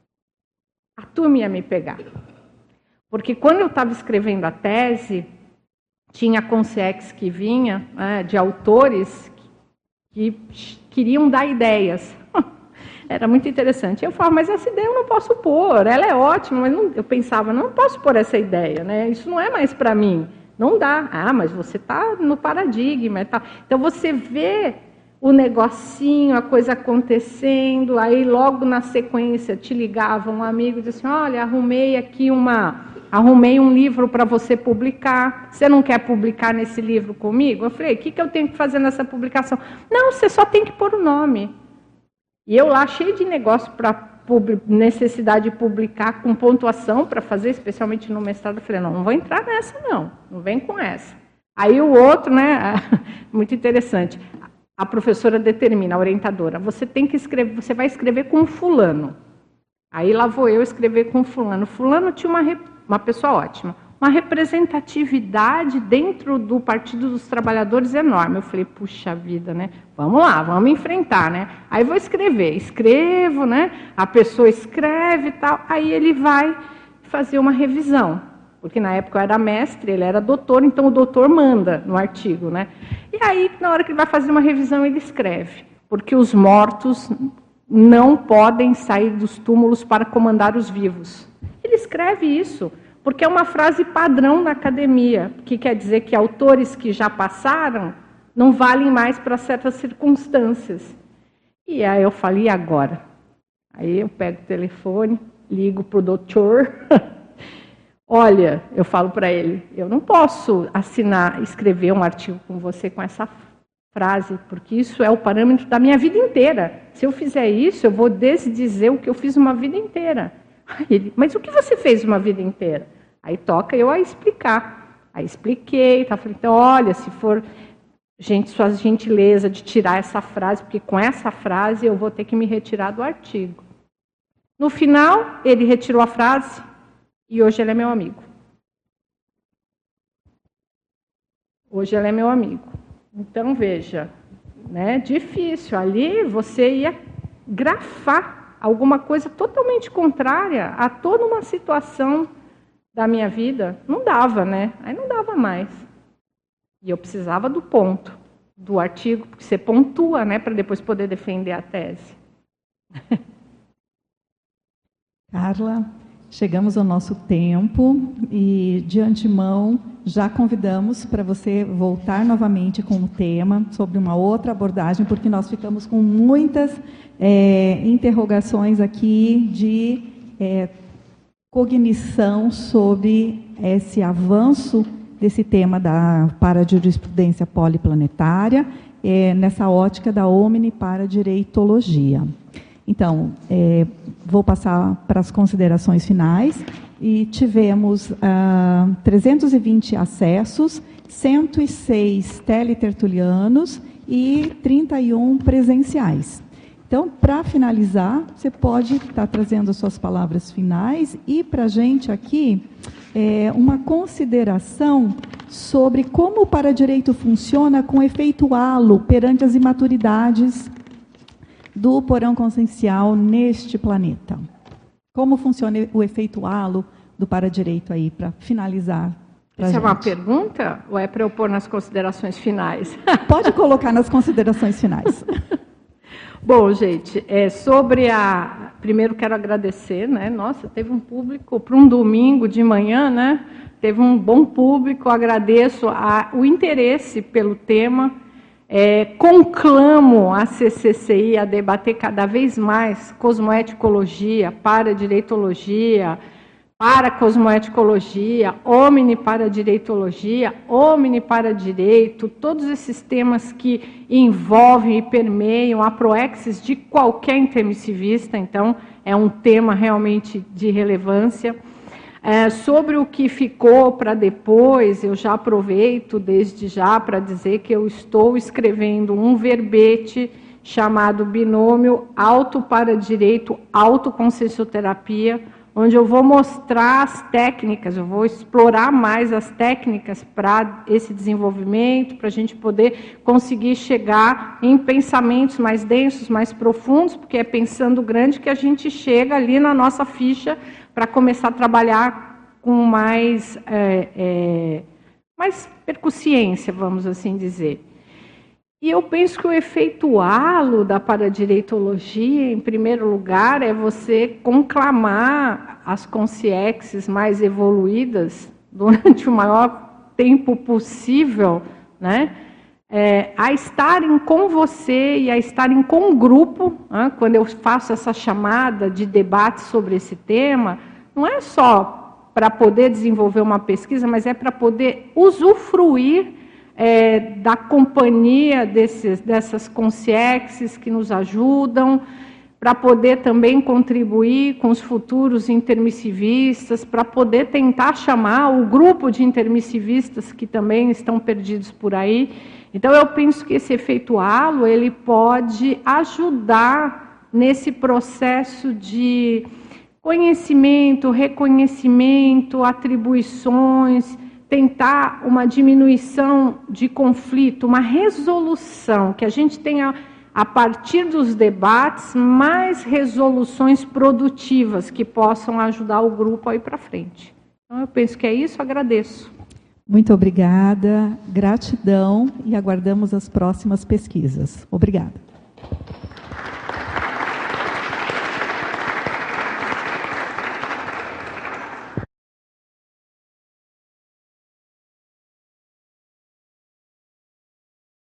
a turma ia me pegar. Porque quando eu estava escrevendo a tese, tinha consciex que vinha, né, de autores que queriam dar ideias. Era muito interessante. Eu falava, mas essa ideia eu não posso pôr, ela é ótima, mas não, eu pensava, não posso pôr essa ideia, né? Isso não é mais para mim, não dá. Ah, mas você está no paradigma. Tá. Então, você vê o negocinho, a coisa acontecendo, aí logo na sequência te ligava um amigo e disse assim, olha, arrumei aqui uma... Arrumei um livro para você publicar. Você não quer publicar nesse livro comigo? Eu falei, o que, que eu tenho que fazer nessa publicação? Não, você só tem que pôr o nome. E eu lá, cheio de negócio para necessidade de publicar, com pontuação para fazer, especialmente no mestrado, eu falei, não, não vou entrar nessa, não. Não vem com essa. Aí o outro, né, muito interessante, a professora determina, a orientadora, você tem que escrever, você vai escrever com fulano. Aí lá vou eu escrever com fulano. Fulano tinha uma uma pessoa ótima, uma representatividade dentro do Partido dos Trabalhadores enorme. Eu falei, puxa vida, né? Vamos lá, vamos enfrentar, né? Aí vou escrever, escrevo, né? A pessoa escreve e tal, aí ele vai fazer uma revisão, porque na época eu era mestre, ele era doutor, então o doutor manda no artigo, né? E aí, na hora que ele vai fazer uma revisão, ele escreve, porque os mortos não podem sair dos túmulos para comandar os vivos. Ele escreve isso, porque é uma frase padrão na academia, que quer dizer que autores que já passaram não valem mais para certas circunstâncias. E aí eu falei, e agora? Aí eu pego o telefone, ligo para o doutor. Olha, eu falo para ele, eu não posso assinar, escrever um artigo com você com essa frase, porque isso é o parâmetro da minha vida inteira. Se eu fizer isso, eu vou desdizer o que eu fiz uma vida inteira. Ele, mas o que você fez uma vida inteira? Aí toca eu a explicar. Aí expliquei, tá? Falei, então, olha, se for, gente, sua gentileza de tirar essa frase, porque com essa frase eu vou ter que me retirar do artigo. No final, ele retirou a frase e hoje ele é meu amigo. Hoje ele é meu amigo. Então, veja, né, difícil. Ali você ia grafar alguma coisa totalmente contrária a toda uma situação da minha vida. Não dava, né? Aí não dava mais. E eu precisava do ponto, do artigo, porque você pontua, né, para depois poder defender a tese. Carla, chegamos ao nosso tempo e, de antemão, já convidamos para você voltar novamente com o tema, sobre uma outra abordagem, porque nós ficamos com muitas é, interrogações aqui de é, cognição sobre esse avanço desse tema da parajurisprudência poliplanetária, é, nessa ótica da omniparadireitologia. Então, é, vou passar para as considerações finais. E tivemos ah, trezentos e vinte acessos, cento e seis teletertulianos e trinta e um presenciais. Então, para finalizar, você pode estar trazendo as suas palavras finais e para a gente aqui é, uma consideração sobre como o paradireito funciona com efeito halo perante as imaturidades do porão consciencial neste planeta. Como funciona o efeito halo do paradireito aí, para finalizar? Pra Isso gente. É uma pergunta ou é para eu pôr nas considerações finais? Pode colocar nas considerações finais. Bom, gente, é, sobre a... Primeiro quero agradecer, né? Nossa, teve um público para um domingo de manhã, né? Teve um bom público, agradeço a, o interesse pelo tema. É, conclamo a C C C I a debater cada vez mais cosmoeticologia, paradireitologia, paracosmoeticologia, omniparadireitologia, omniparadireito, todos esses temas que envolvem e permeiam a proexis de qualquer intermissivista, então é um tema realmente de relevância. É, sobre o que ficou para depois, eu já aproveito desde já para dizer que eu estou escrevendo um verbete chamado Binômio Auto-Paradireito Autoconsciencioterapia, onde eu vou mostrar as técnicas, eu vou explorar mais as técnicas para esse desenvolvimento, para a gente poder conseguir chegar em pensamentos mais densos, mais profundos, porque é pensando grande que a gente chega ali na nossa ficha para começar a trabalhar com mais, é, é, mais percussiência, vamos assim dizer. E eu penso que o efeito halo da paradireitologia, em primeiro lugar, é você conclamar as consciências mais evoluídas durante o maior tempo possível, né, é, a estarem com você e a estarem com o grupo. Né, quando eu faço essa chamada de debate sobre esse tema, não é só para poder desenvolver uma pesquisa, mas é para poder usufruir É, da companhia desses, dessas consciências que nos ajudam, para poder também contribuir com os futuros intermissivistas, para poder tentar chamar o grupo de intermissivistas que também estão perdidos por aí. Então, eu penso que esse efeito halo, ele pode ajudar nesse processo de conhecimento, reconhecimento, atribuições, tentar uma diminuição de conflito, uma resolução, que a gente tenha, a partir dos debates, mais resoluções produtivas que possam ajudar o grupo a ir para frente. Então, eu penso que é isso, agradeço. Muito obrigada, gratidão e aguardamos as próximas pesquisas. Obrigada.